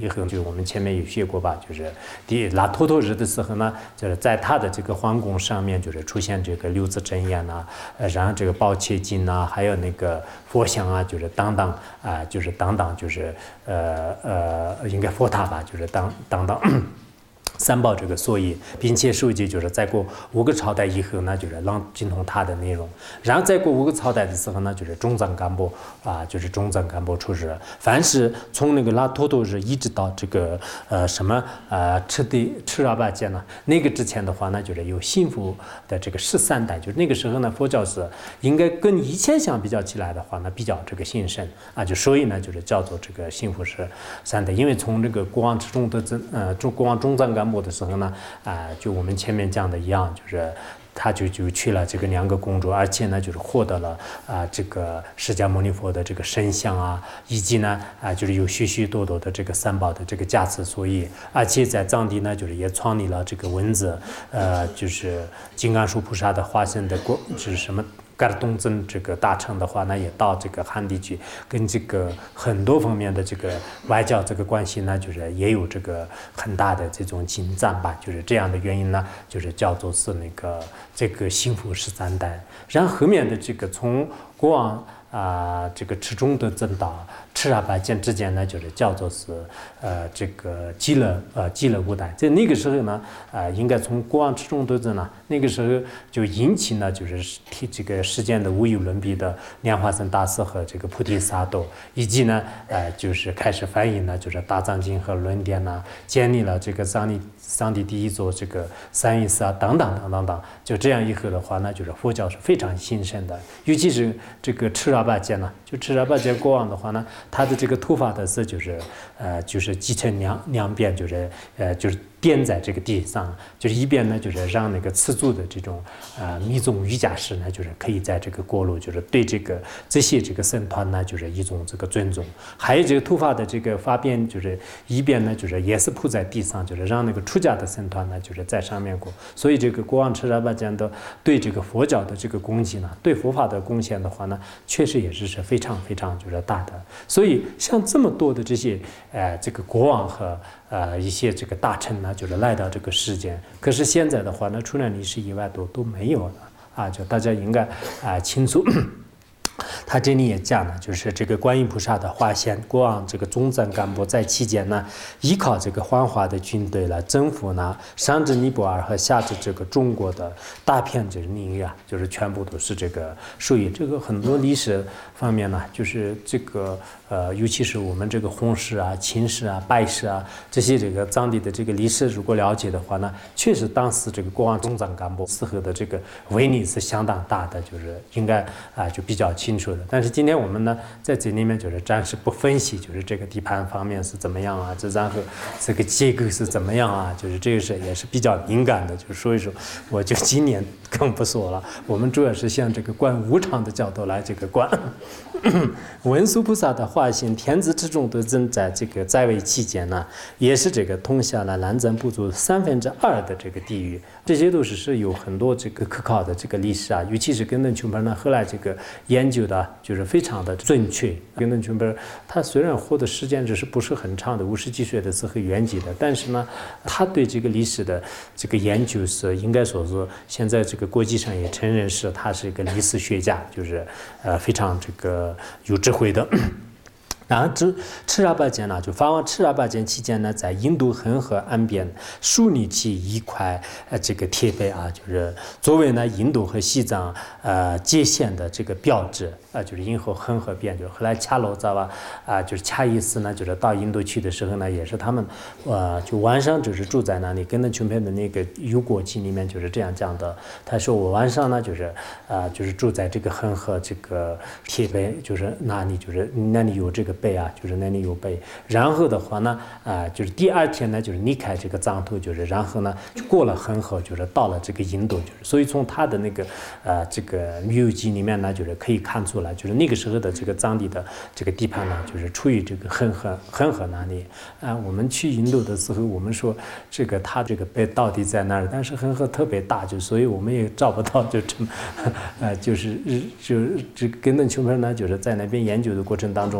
以后，就我们前面有学过吧，就是第拉托托日的时候呢，就是在他的这个皇宫上面，就是出现这个六字真言呐，呃，然后这个宝切经呐，还有那个佛像啊，就是当当啊、呃，就是当当，就是呃呃，应该佛塔吧，就是当当当。三宝这个所以，并且收集就是再过五个朝代以后呢，就是让精通它的内容。然后再过五个朝代的时候呢，就是中藏干部啊，就是中藏干部出世。凡是从那个拉托托日一直到这个呃什么呃赤地赤拉巴界呢，那个之前的话呢，就是有幸福的这个十三代，就是那个时候呢，佛教是应该跟以前相比较起来的话呢，比较这个兴盛啊，就所以呢，就是叫做这个幸福十三代，因为从这个国王之中的真呃中国王中藏干部的时候呢，啊、呃，就我们前面讲的一样，就是他就就去了这个两个公主，而且呢，就是获得了啊、呃、这个释迦牟尼佛的这个身像啊，以及呢啊、呃、就是有许许多多的这个三宝的这个加持，所以而且在藏地呢，就是也创立了这个文字，呃，就是金刚树菩萨的化身的国，就是什么。噶尔东增这个大臣的话呢，也到这个汉地去，跟这个很多方面的这个外交这个关系呢，就是也有这个很大的这种进展吧，就是这样的原因呢，就是叫做是那个这个幸福十三代。然后后面的这个从国王啊、呃，这个持中的增到赤阿巴间之间呢，就是叫做是呃这个积了呃积了五代。在那个时候呢，呃，应该从国王持中的增呢，那个时候就引起呢，就是替这个世间的无与伦比的莲花生大师和这个菩提萨埵，以及呢，呃，就是开始翻译呢，就是大藏经和论典呐，建立了这个藏地藏地第一座这个三义寺啊，等等等等等。就这样以后的话呢，就是佛教是非常兴盛的，尤其是这个赤阿巴间呢，就赤阿巴间国王的话呢，他的这个突发的是就是呃就是继承两两边就是呃就是垫在这个地上，就是一边呢就是让那个持住的这种呃密宗瑜伽师呢，就是可以在这个过路，就是对这个这些这个僧团呢，就是一种这个尊重。还有这个突发的这个发边，就是一边呢就是也是铺在地上，就是让那个出家的僧团呢，就是在上面过。所以这个国王赤阿巴间的对这个佛教的这个功绩呢，对佛法的贡献的话呢，确实也是是非常非常就是大的。所以像这么多的这些呃这个国王和呃一些这个大臣呢，就是来到这个世间，可是现在的话呢，除了历史以外都都没有了啊，就大家应该啊、呃、清楚。他这里也讲了，就是这个观音菩萨的化现，国王这个中藏干部在期间呢，依靠这个幻化的军队来征服呢上至尼泊尔和下至这个中国的大片这个领域啊，就是全部都是这个属于这个很多历史方面呢，就是这个呃，尤其是我们这个洪氏啊、秦氏啊、拜氏啊这些这个藏地的这个历史，如果了解的话呢，确实当时这个国王中藏干部适合的这个威力是相当大的，就是应该啊、呃、就比较清楚的。但是今天我们呢，在这里面就是暂时不分析，就是这个地盘方面是怎么样啊，这然后这个结构是怎么样啊，就是这个是也是比较敏感的，就是说一说，我就今年更不说了。我们主要是向这个观无常的角度来这个观。文殊菩萨的化现，天子之中的人在这个在位期间呢，也是这个通下了南瞻部族三分之二的这个地域，这些都是是有很多这个可靠的这个历史啊，尤其是根登琼巴呢，后来这个研究的就是非常的准确。根登琼巴他虽然活的时间只是不是很长的，五十几岁的时候圆寂的，但是呢，他对这个历史的这个研究是应该说是现在这个国际上也承认是他是一个历史学家，就是呃非常这个有智慧的。然后赤赤阿巴间呢，就发往赤阿巴间期间呢，在印度恒河岸边树立起一块呃这个铁碑啊，就是作为呢印度和西藏呃界限的这个标志啊、呃，就是印后恒河边，就是后来恰罗扎瓦啊，就是恰伊斯呢，就是到印度去的时候呢，也是他们呃就晚上就是住在那里，跟着琼佩的那个有国记里面就是这样讲的。他说我晚上呢就是啊、呃、就是住在这个恒河这个铁碑，就是那里就是那里有这个碑啊，就是那里有碑。然后的话呢，啊、呃，就是第二天呢，就是离开这个藏土，就是然后呢，就过了恒河，就是到了这个印度，就是所以从他的那个呃这个旅游记里面呢，就是可以看出来，就是那个时候的这个藏地的这个地盘呢，就是处于这个恒河恒河那里。啊、呃，我们去印度的时候，我们说这个他这个碑到底在哪儿？但是恒河特别大，就所以我们也找不到，就这么，呃，就是就这跟登琼佩呢，就是在那边研究的过程当中呢，就是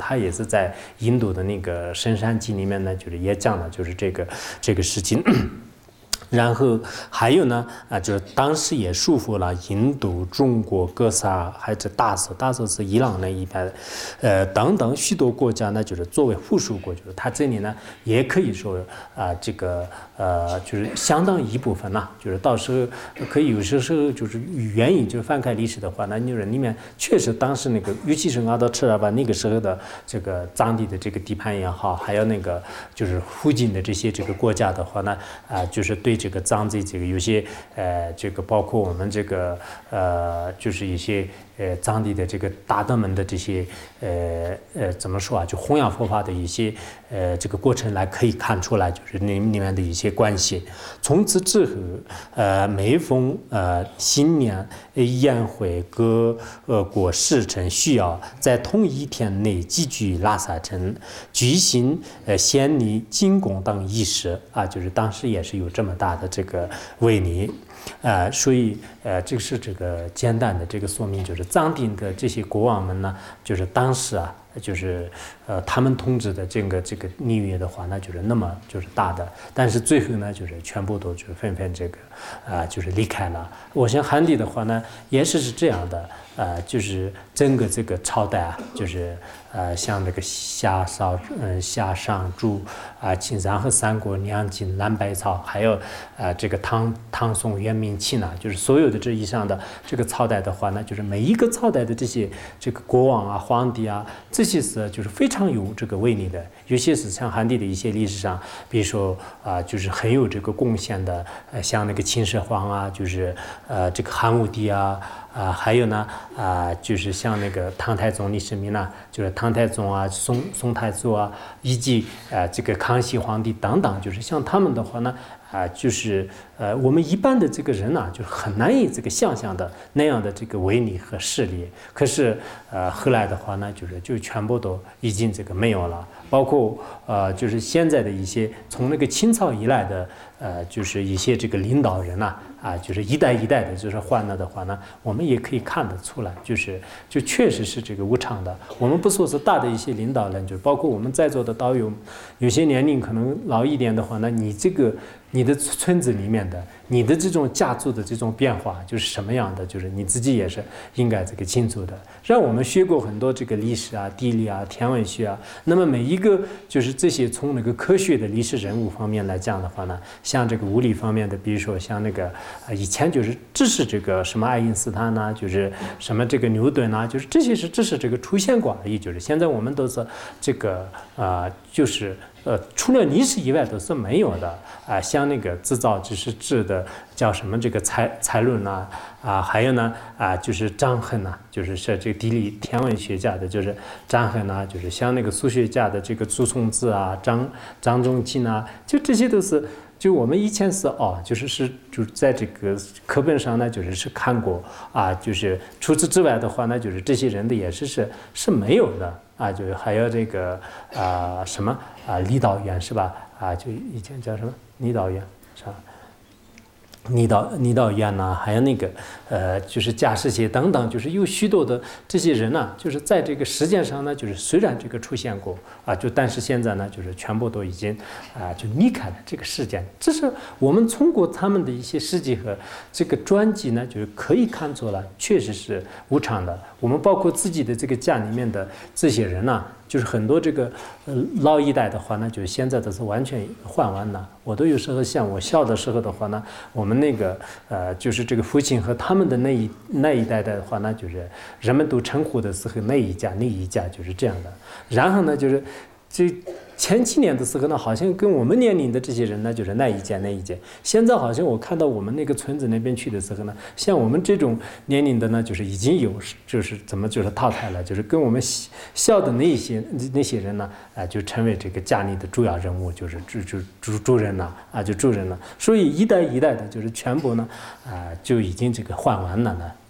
他也是在印度的那个深山记里面呢，就是也讲了就是这个这个事情。然后还有呢，啊，就是当时也束缚了印度、中国、哥萨，还是大色，大色是伊朗那一带的，呃，等等许多国家呢，就是作为附属国，就是它这里呢也可以说啊，这个呃，就是相当一部分呐、就是到时候可以有些时候就是愿意就是翻开历史的话，那就是里面确实当时那个，尤其是阿道赤尔巴那个时候的这个藏地的这个地盘也好，还有那个就是附近的这些这个国家的话呢，啊，就是对。这个藏地这个有些呃，这个包括我们这个呃，就是一些呃藏地的这个大德们的这些呃呃怎么说啊，就弘扬佛法的一些呃这个过程来可以看出来，就是那里面的一些关系。从此之后，呃，每逢呃新年宴会各呃国使臣需要在同一天内集聚拉萨城，举行呃献礼、进贡等仪式啊，就是当时也是有这么大的这个威力，呃，所以呃，这个是这个简单的这个说明，就是藏地的这些国王们呢，就是当时啊，就是呃，他们统治的这个这个地域的话，那就是那么就是大的，但是最后呢，就是全部都就是纷纷这个啊、呃，就是离开了。我想汉地的话呢，也是是这样的。呃，就是整个这个朝代啊，就是呃，像那个夏少，嗯、呃，夏商周啊、秦三和三国、梁晋南北朝，还有呃这个唐唐宋元明清呢，就是所有的这以上的这个朝代的话呢，就是每一个朝代的这些这个国王啊、皇帝啊，这些是就是非常有这个威力的。有些是像汉地的一些历史上，比如说啊、呃，就是很有这个贡献的，呃，像那个秦始皇啊，就是呃这个汉武帝啊。啊、呃，还有呢，啊、呃，就是像那个唐太宗李世民呢，就是唐太宗啊、宋宋太祖啊，以及呃这个康熙皇帝等等，就是像他们的话呢，啊、呃，就是呃我们一般的这个人呢、啊，就是很难以这个想象的那样的这个威力和势力。可是呃后来的话呢，就是就全部都已经这个没有了，包括呃就是现在的一些从那个清朝以来的呃就是一些这个领导人呐、啊。啊，就是一代一代的，就是换了的话呢，我们也可以看得出来，就是就确实是这个无常的。我们不说是大的一些领导人，就包括我们在座的导游，有些年龄可能老一点的话呢，你这个你的村子里面的，你的这种家族的这种变化就是什么样的，就是你自己也是应该这个清楚的。让我们学过很多这个历史啊、地理啊、天文学啊，那么每一个就是这些从那个科学的历史人物方面来讲的话呢，像这个物理方面的，比如说像那个。啊，以前就是只是这个什么爱因斯坦呐、啊，就是什么这个牛顿呐、啊，就是这些是只是这个出现过而已。就是现在我们都是这个啊、呃，就是呃，除了历史以外都是没有的啊、呃。像那个制造就是制的叫什么这个蔡蔡伦呐啊，还有呢啊，就是张衡呐，就是是这个地理天文学家的，就是张衡呐，就是像那个数学家的这个朱冲之啊、张张仲景啊，就这些都是。就我们以前是哦，就是是就是在这个课本上呢，就是是看过啊，就是除此之外的话呢，就是这些人的也是是是没有的啊，就是还有这个啊什么啊李道元是吧？啊，就以前叫什么李道元是吧？倪道倪道元呐，还有那个呃，就是贾世杰等等，就是有许多的这些人呢、啊，就是在这个时间上呢，就是虽然这个出现过啊，就但是现在呢，就是全部都已经啊就离开了这个事件。这是我们通过他们的一些事迹和这个传记呢，就是可以看出来，确实是无常的。我们包括自己的这个家里面的这些人呢、啊。就是很多这个呃老一代的话呢，就是现在都是完全换完了。我都有时候像我小的时候的话呢，我们那个呃就是这个父亲和他们的那一那一代的话呢，就是人们都称呼的时候那一家那一家就是这样的。然后呢，就是这前几年的时候呢，好像跟我们年龄的这些人呢，就是那一届那一届。现在好像我看到我们那个村子那边去的时候呢，像我们这种年龄的呢，就是已经有就是怎么就是淘汰了，就是跟我们小的那一些那些人呢，啊、呃，就成为这个家里的主要人物，就是主主主主人了啊，就主人了。所以一代一代的，就是全部呢，啊、呃，就已经这个换完了呢。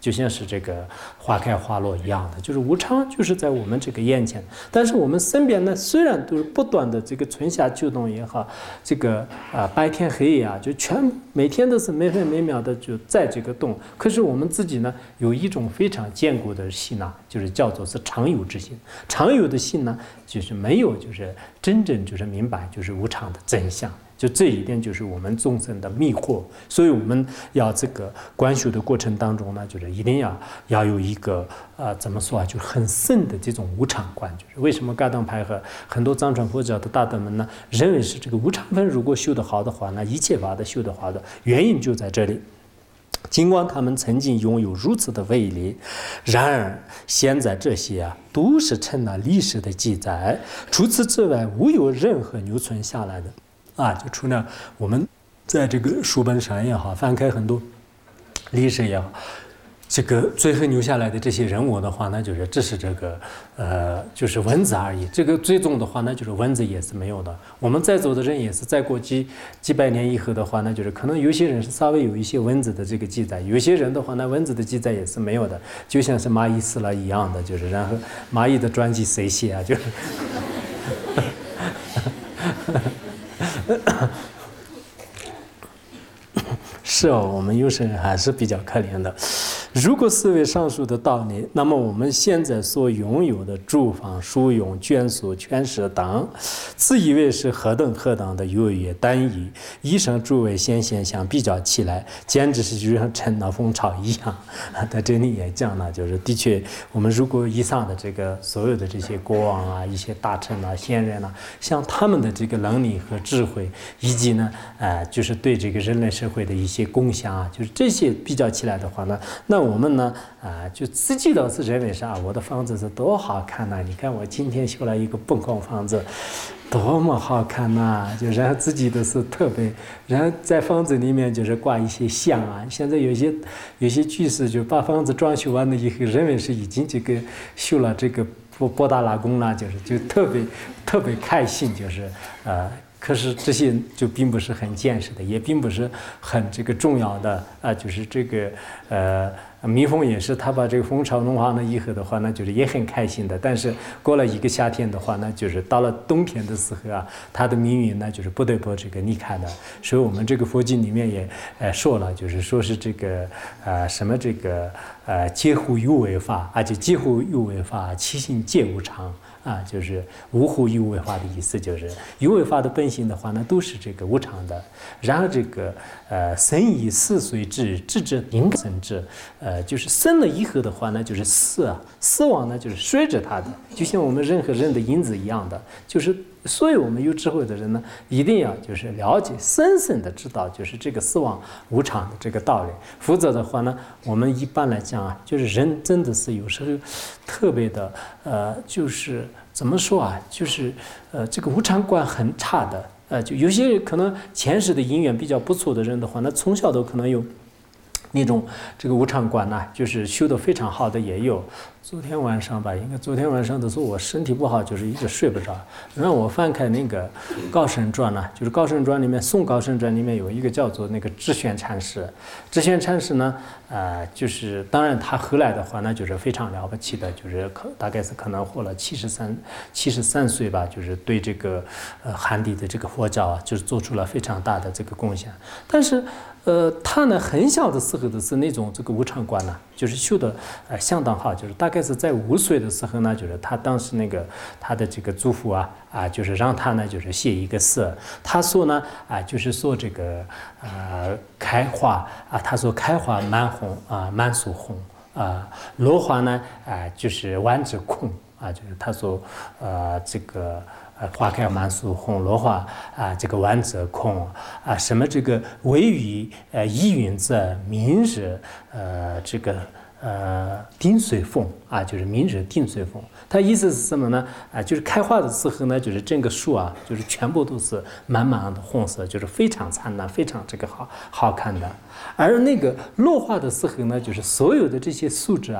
就像是这个花开花落一样的，就是无常就是在我们这个眼前。但是我们身边呢，虽然都是不断的这个春夏秋冬也好，这个啊、呃、白天黑夜啊，就全每天都是每分每秒的就在这个动。可是我们自己呢，有一种非常坚固的心呐、啊，就是叫做是常有之心。常有的心呢，就是没有就是真正就是明白就是无常的真相。就这一点就是我们众生的迷惑，所以我们要这个观修的过程当中呢，就是一定要要有一个呃怎么说啊，就是很深的这种无常观。就是为什么噶当派和很多藏传佛教的大德们呢，认为是这个无常分如果修得好的话，那一切法的修得好的原因就在这里。尽管他们曾经拥有如此的威力，然而现在这些啊都是成了历史的记载，除此之外无有任何留存下来的。啊，就除了我们在这个书本上也好，翻开很多历史也好，这个最后留下来的这些人物的话，那就是这是这个呃，就是文字而已。这个最终的话，那就是文字也是没有的。我们在座的人也是再过几几百年以后的话，那就是可能有些人是稍微有一些文字的这个记载，有些人的话，那文字的记载也是没有的，就像是蚂蚁死了一样的，就是然后蚂蚁的传记谁写啊？就是。是哦，我们有些人还是比较可怜的。如果思维上述的道理，那么我们现在所拥有的住房、书用、眷属、权势等，自以为是何等何等的优越单一，以上诸位现现象比较起来，简直是就像陈闹风潮一样。在这里也讲了，就是的确，我们如果以上的这个所有的这些国王啊、一些大臣啊、贤人啊，像他们的这个能力和智慧，以及呢，呃，就是对这个人类社会的一些贡献啊，就是这些比较起来的话呢，那我们呢，啊、呃，就自己倒是认为是啊，我的房子是多好看呐、啊！你看我今天修了一个蹦空房子，多么好看呐、啊！就然后自己都是特别，然后在房子里面就是挂一些像啊。现在有些有些居士就把房子装修完了以后，认为是已经这个修了这个博博大拉宫了，就是就特别特别开心，就是呃。可是这些就并不是很见识的，也并不是很这个重要的啊，就是这个呃，蜜蜂也是，他把这个蜂巢弄完了以后的话，那就是也很开心的。但是过了一个夏天的话，那就是到了冬天的时候啊，他的命运呢就是不得不这个离开的。所以我们这个佛经里面也呃说了，就是说是这个呃什么这个呃皆乎有为法，而且皆乎有为法，其性皆无常。啊，就是无乎有为法的意思，就是有为法的本性的话呢，都是这个无常的。然后这个呃，生以死随之，智者应生之。呃，就是生了以后的话呢，就是死啊，死亡呢就是随着他的，就像我们任何人的因子一样的，就是。所以我们有智慧的人呢，一定要就是了解、深深的知道，就是这个死亡无常的这个道理。否则的话呢，我们一般来讲啊，就是人真的是有时候特别的，呃，就是怎么说啊，就是呃，这个无常观很差的。呃，就有些可能前世的因缘比较不错的人的话，那从小都可能有那种这个无常观呐、啊，就是修得非常好的也有。昨天晚上吧，应该昨天晚上的时候，我身体不好，就是一直睡不着。让我翻开那个《高僧传》呢，就是《高僧传》里面，《宋高僧传》里面有一个叫做那个智玄禅师。智玄禅师呢，呃，就是当然他后来的话，那就是非常了不起的，就是可大概是可能活了七十三七十三岁吧，就是对这个呃汉地的这个佛教啊，就是做出了非常大的这个贡献。但是呃，他呢很小的时候的是那种这个无常观呢，就是修的呃相当好，就是大概是在五岁的时候呢，就是他当时那个他的这个祖父啊啊，就是让他呢就是写一个诗，他说呢啊，就是说这个呃开花啊，他说开花满红啊，满树红啊，落花呢啊就是万枝空啊，就是他说呃这个。花开满树红，落花啊，这个万枝空啊，什么这个微雨呃依云者，明日呃这个呃定随风啊，就是明日定随风。它意思是什么呢？啊，就是开花的时候呢，就是整个树啊，就是全部都是满满的红色，就是非常灿烂，非常这个好好看的。而那个落花的时候呢，就是所有的这些树枝啊。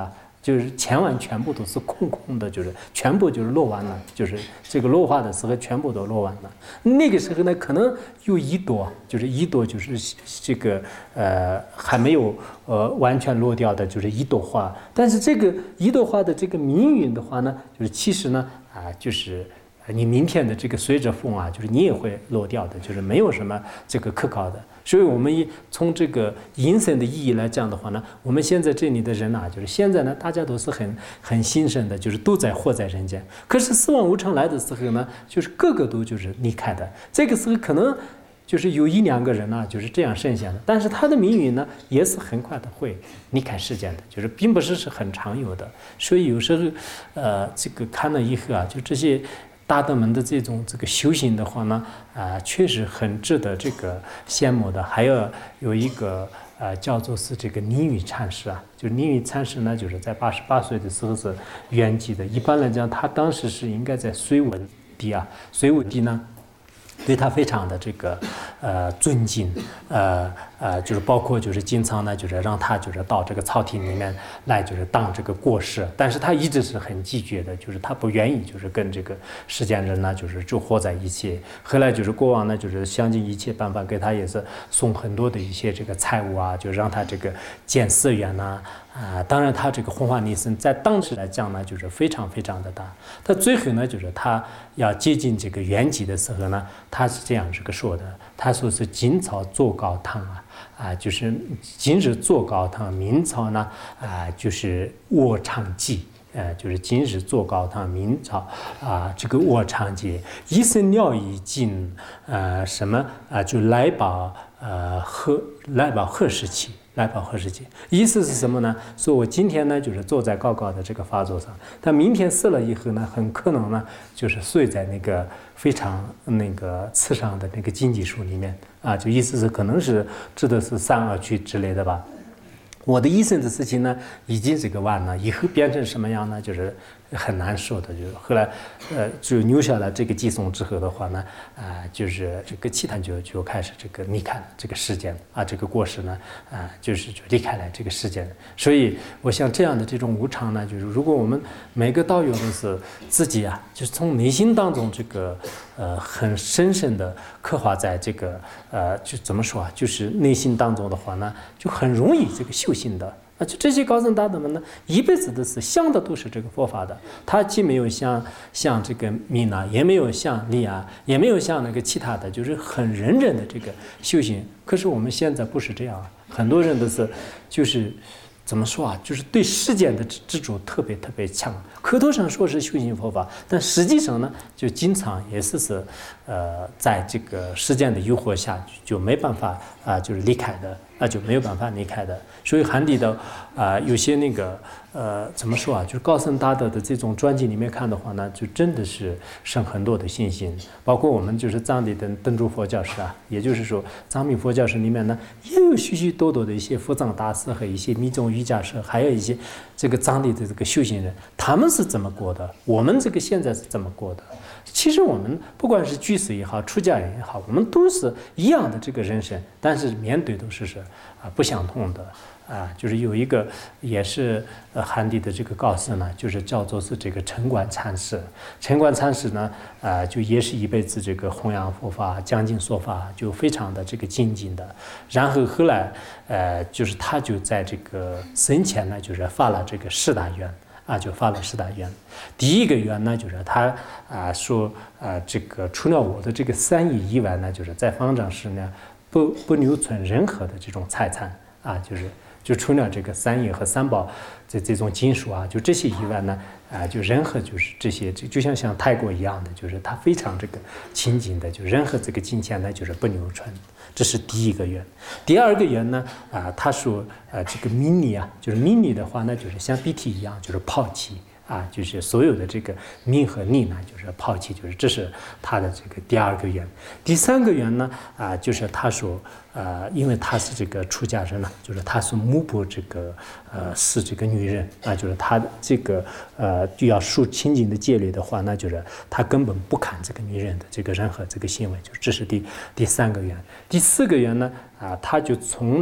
就是前完全部都是空空的，就是全部就是落完了，就是这个落花的时候全部都落完了。那个时候呢，可能有一朵，就是一朵就是这个呃还没有呃完全落掉的，就是一朵花。但是这个一朵花的这个命运的话呢，就是其实呢啊、呃、就是。你明天的这个随着风啊，就是你也会落掉的，就是没有什么这个可靠的。所以，我们一从这个阴森的意义来讲的话呢，我们现在这里的人啊，就是现在呢，大家都是很很兴盛的，就是都在活在人间。可是死亡无常来的时候呢，就是个个都就是离开的。这个时候可能就是有一两个人呢、啊，就是这样剩下的，但是他的命运呢，也是很快的会离开世间的，就是并不是是很常有的。所以有时候，呃，这个看了以后啊，就这些。大德们的这种这个修行的话呢，啊、呃，确实很值得这个羡慕的。还有有一个呃，叫做是这个尼宇禅师啊，就是尼宇禅师呢，就是在八十八岁的时候是圆寂的。一般来讲，他当时是应该在隋文帝啊，隋文帝呢。对他非常的这个呃尊敬，呃呃，就是包括就是经常呢，就是让他就是到这个朝廷里面来，就是当这个过世。但是他一直是很拒绝的，就是他不愿意就是跟这个世间人呢，就是就活在一起。后来就是国王呢，就是想尽一切办法给他也是送很多的一些这个财物啊，就让他这个建寺院呐。啊、呃，当然，他这个弘法利生在当时来讲呢，就是非常非常的大。他最后呢，就是他要接近这个圆寂的时候呢，他是这样这个说的，他说是今朝坐高堂啊，啊、呃，就是今日坐高堂，明朝呢，啊、呃，就是卧长寂。呃，就是今日坐高堂，明朝啊、呃，这个卧长寂，一生尿已尽，呃，什么啊、呃，就来报呃贺来报贺时期。来报贺时期，意思是什么呢？说我今天呢，就是坐在高高的这个法座上，但明天死了以后呢，很可能呢，就是睡在那个非常那个刺上的那个荆棘树里面啊，就意思是可能是指的是三恶趣之类的吧。我的一生的事情呢，已经这个完了，以后变成什么样呢？就是很难说的。就是后来，呃，就留下了这个寄送之后的话呢，啊、呃，就是这个契丹就就开始这个离开了这个世间啊，这个过世呢，啊、呃，就是就离开了这个世间。所以，我想这样的这种无常呢，就是如果我们每个道友都是自己啊，就是从内心当中这个呃很深深的刻画在这个呃，就怎么说啊，就是内心当中的话呢，就很容易这个修行的。啊，就这些高僧大德们呢，一辈子都是想的都是这个佛法的。他既没有像像这个密呐，也没有像利啊，也没有像那个其他的，就是很认真的这个修行。可是我们现在不是这样，很多人都是就是怎么说啊，就是对世间的执着特别特别强。口头上说是修行佛法，但实际上呢，就经常也是是呃，在这个世间的诱惑下，就没办法啊、呃，就是离开的。那就没有办法离开的。所以汉地的啊、呃，有些那个呃，怎么说啊？就是高僧大德的这种传记里面看的话呢，就真的是生很多的信心。包括我们就是藏地的登珠佛教师啊，也就是说藏密佛教师里面呢，也有许许多多的一些佛藏大师和一些密宗瑜伽师，还有一些这个藏地的这个修行人，他们是怎么过的？我们这个现在是怎么过的？其实我们不管是居士也好，出家人也好，我们都是一样的这个人生，但是面对都是是啊不相同的啊。就是有一个也是呃汉地的这个高僧呢，就是叫做是这个陈观禅师。陈观禅师呢，啊就也是一辈子这个弘扬佛法、讲经说法，就非常的这个精进的。然后后来呃就是他就在这个生前呢，就是发了这个四大愿。啊，就发了四大愿。第一个愿呢，就是他啊说啊，这个除了我的这个三亿以外呢，就是在方丈室呢不不留存任何的这种财产啊，就是就除了这个三亿和三宝这这种金属啊，就这些以外呢，啊，就任何就是这些，就像像泰国一样的，就是他非常这个清净的，就任何这个金钱呢，就是不留存。这是第一个愿。第二个愿呢，啊，他说，呃，这个迷你啊，就是迷你的话呢，就是像 B T 一样，就是抛弃啊，就是所有的这个命和利呢，就是抛弃，就是这是他的这个第二个愿。第三个愿呢，啊，就是他说，呃，因为他是这个出家人呢，就是他是目不这个呃是这个女人啊，就是他这个呃就要树清净的戒律的话，那就是他根本不看这个女人的这个任何这个行为，就这是第第三个愿。第四个愿呢，啊，他就从来呢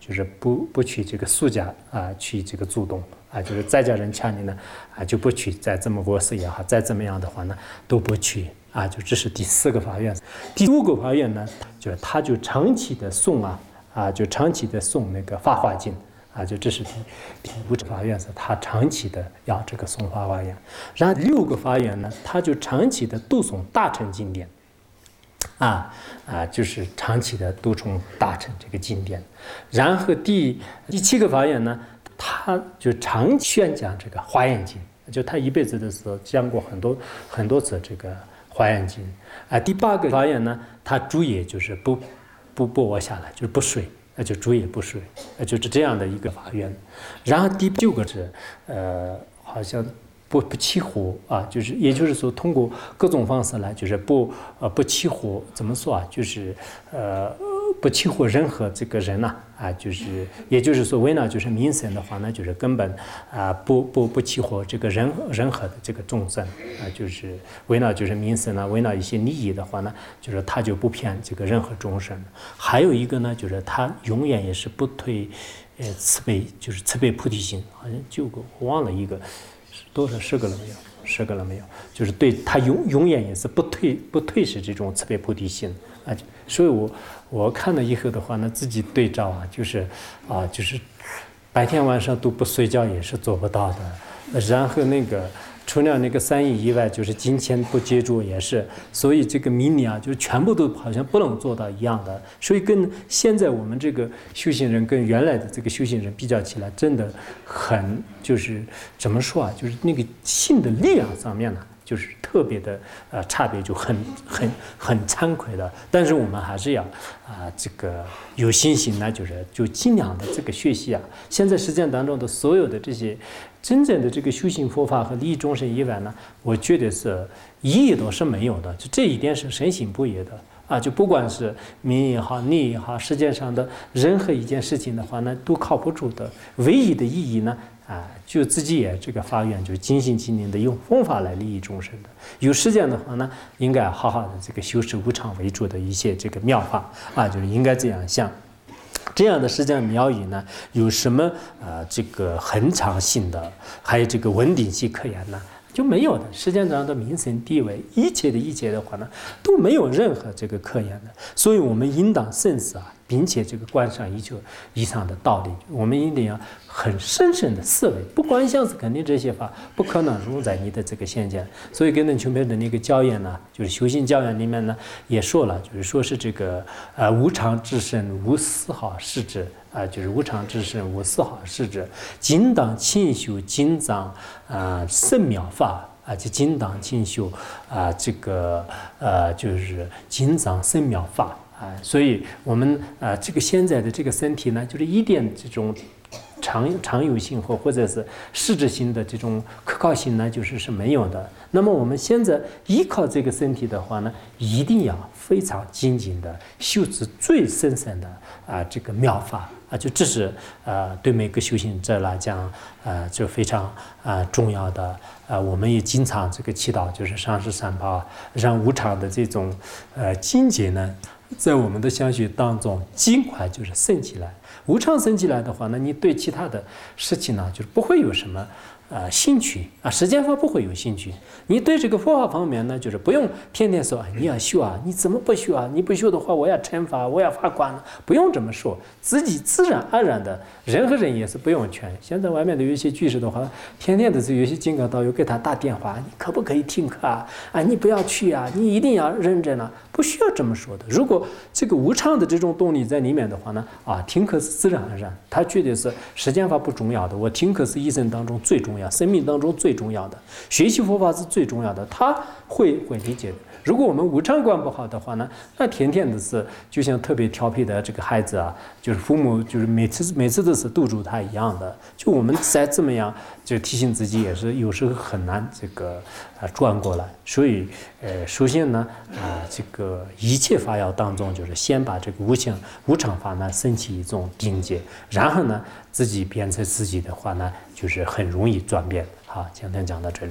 就是不不去这个俗家啊去这个主动啊，就是在家人家里呢啊就不去，再怎么过世也好，再怎么样的话呢都不去啊，就这是第四个法院。第五个法院呢，就是他就长期的诵啊啊，就长期的诵那个《法华经》。啊，就这是第第五个法院是他长期的要这个诵法华院，然后六个法院呢，他就长期的读诵大乘经典，啊啊，就是长期的读诵大乘这个经典，然后第第七个法院呢，他就常宣讲这个华严经，就他一辈子的时候讲过很多很多次这个华严经，啊，第八个法院呢，他主业就是不不不卧下来，就是不睡。那就主业不睡，就是这样的一个法院。然后第九个是，呃，好像不不起火啊，就是也就是说通过各种方式来，就是不呃不起火，怎么说啊？就是呃不起火任何这个人呐啊，就是也就是说为了就是民生的话呢，就是根本啊不不不起火这个人任何的这个众生啊，就是为了就是民生呢，为了一些利益的话呢，就是他就不骗这个任何众生。还有一个呢，就是他永远也是不退呃慈悲，就是慈悲菩提心，好像九个我忘了一个，多少十个了没有？十个了没有？就是对他永永远也是不退不退失这种慈悲菩提心啊，所以我我看了以后的话呢，自己对照啊，就是啊，就是白天晚上都不睡觉也是做不到的，然后那个。除了那个三义以外，就是金钱不接触也是，所以这个迷你啊，就是全部都好像不能做到一样的。所以跟现在我们这个修行人跟原来的这个修行人比较起来，真的很就是怎么说啊，就是那个性的力量上面呢、啊。就是特别的呃差别就很很很惭愧的，但是我们还是要啊、呃、这个有信心呢，就是就尽量的这个学习啊。现在实践当中的所有的这些真正的这个修行佛法和利益众生以外呢，我觉得是一也都是没有的，就这一点是深信不疑的。啊，就不管是名也好，利也好，世界上的任何一件事情的话呢，都靠不住的。唯一的意义呢，啊，就自己也这个发愿，就尽心尽力的用方法来利益众生的。有时间的话呢，应该好好的这个修持无常为主的一些这个妙法啊，就是应该这样想。这样的实践妙语呢，有什么啊、呃、这个恒常性的，还有这个稳定性可言呢？就没有的，世界上的名声地位，一切的一切的话呢，都没有任何这个可言的。所以，我们应当慎思啊，并且这个观上一切以上的道理，我们一定要很深深的思维。不观相是肯定这些法不可能融在你的这个现前。所以，跟着琼培的那个教言呢，就是修行教言里面呢也说了，就是说是这个呃无常之身，无丝毫失之。啊，就是无常之身，无丝毫失之。今当勤修精藏啊圣妙法啊，就今当勤修啊这个呃就是精藏圣妙法啊。所以我们啊这个现在的这个身体呢，就是一点这种常常有性或或者是实质性的这种可靠性呢，就是是没有的。那么我们现在依靠这个身体的话呢，一定要非常精进的修持最深深的啊这个妙法。啊，就这是呃，对每个修行者来讲，呃，就非常呃重要的。呃，我们也经常这个祈祷，就是上师三宝让无常的这种呃境界呢，在我们的相续当中尽快就是升起来。无常升起来的话呢，你对其他的事情呢，就是不会有什么。呃，兴趣啊，实践法不会有兴趣。你对这个佛法方面呢，就是不用天天说，你要修啊，你怎么不修啊？你不修的话，我要惩罚，我要罚款了。不用这么说，自己自然而然的，人和人也是不用劝。现在外面的有一些居士的话，天天的是有些金刚导游给他打电话，你可不可以听课啊？啊，你不要去啊，你一定要认真啊，不需要这么说的。如果这个无常的这种动力在里面的话呢，啊，听课是自然而然，他绝对是实践法不重要的，我听课是一生当中最重要。生命当中最重要的学习佛法是最重要的，他会会理解的。如果我们无常观不好的话呢，那天天的是就像特别调皮的这个孩子啊，就是父母就是每次每次都是督促他一样的。就我们再怎么样，就提醒自己也是有时候很难这个啊转过来。所以呃，首先呢啊，这个一切法要当中，就是先把这个无常无常法呢升起一种境界，然后呢自己变成自己的话呢，就是很容易转变。好，今天讲到这里。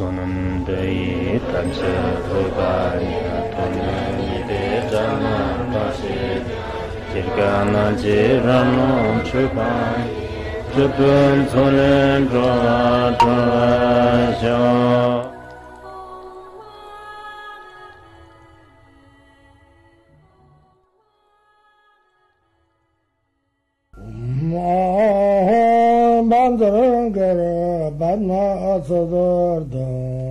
sonam dei tanche toganya tonani de jana pasi jirgana jirano chupai chupun sonen droa droa sho Bandara Badma Sadorda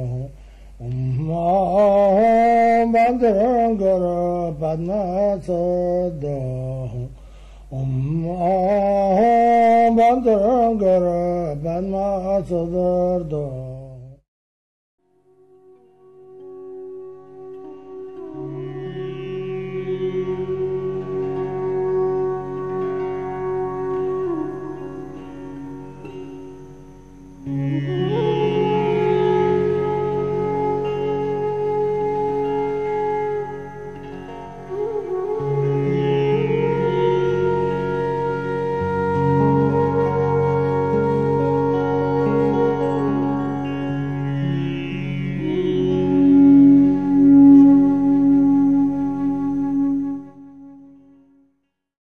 Umma Bandara Badma Sada Umma Bandara Badma Sadorda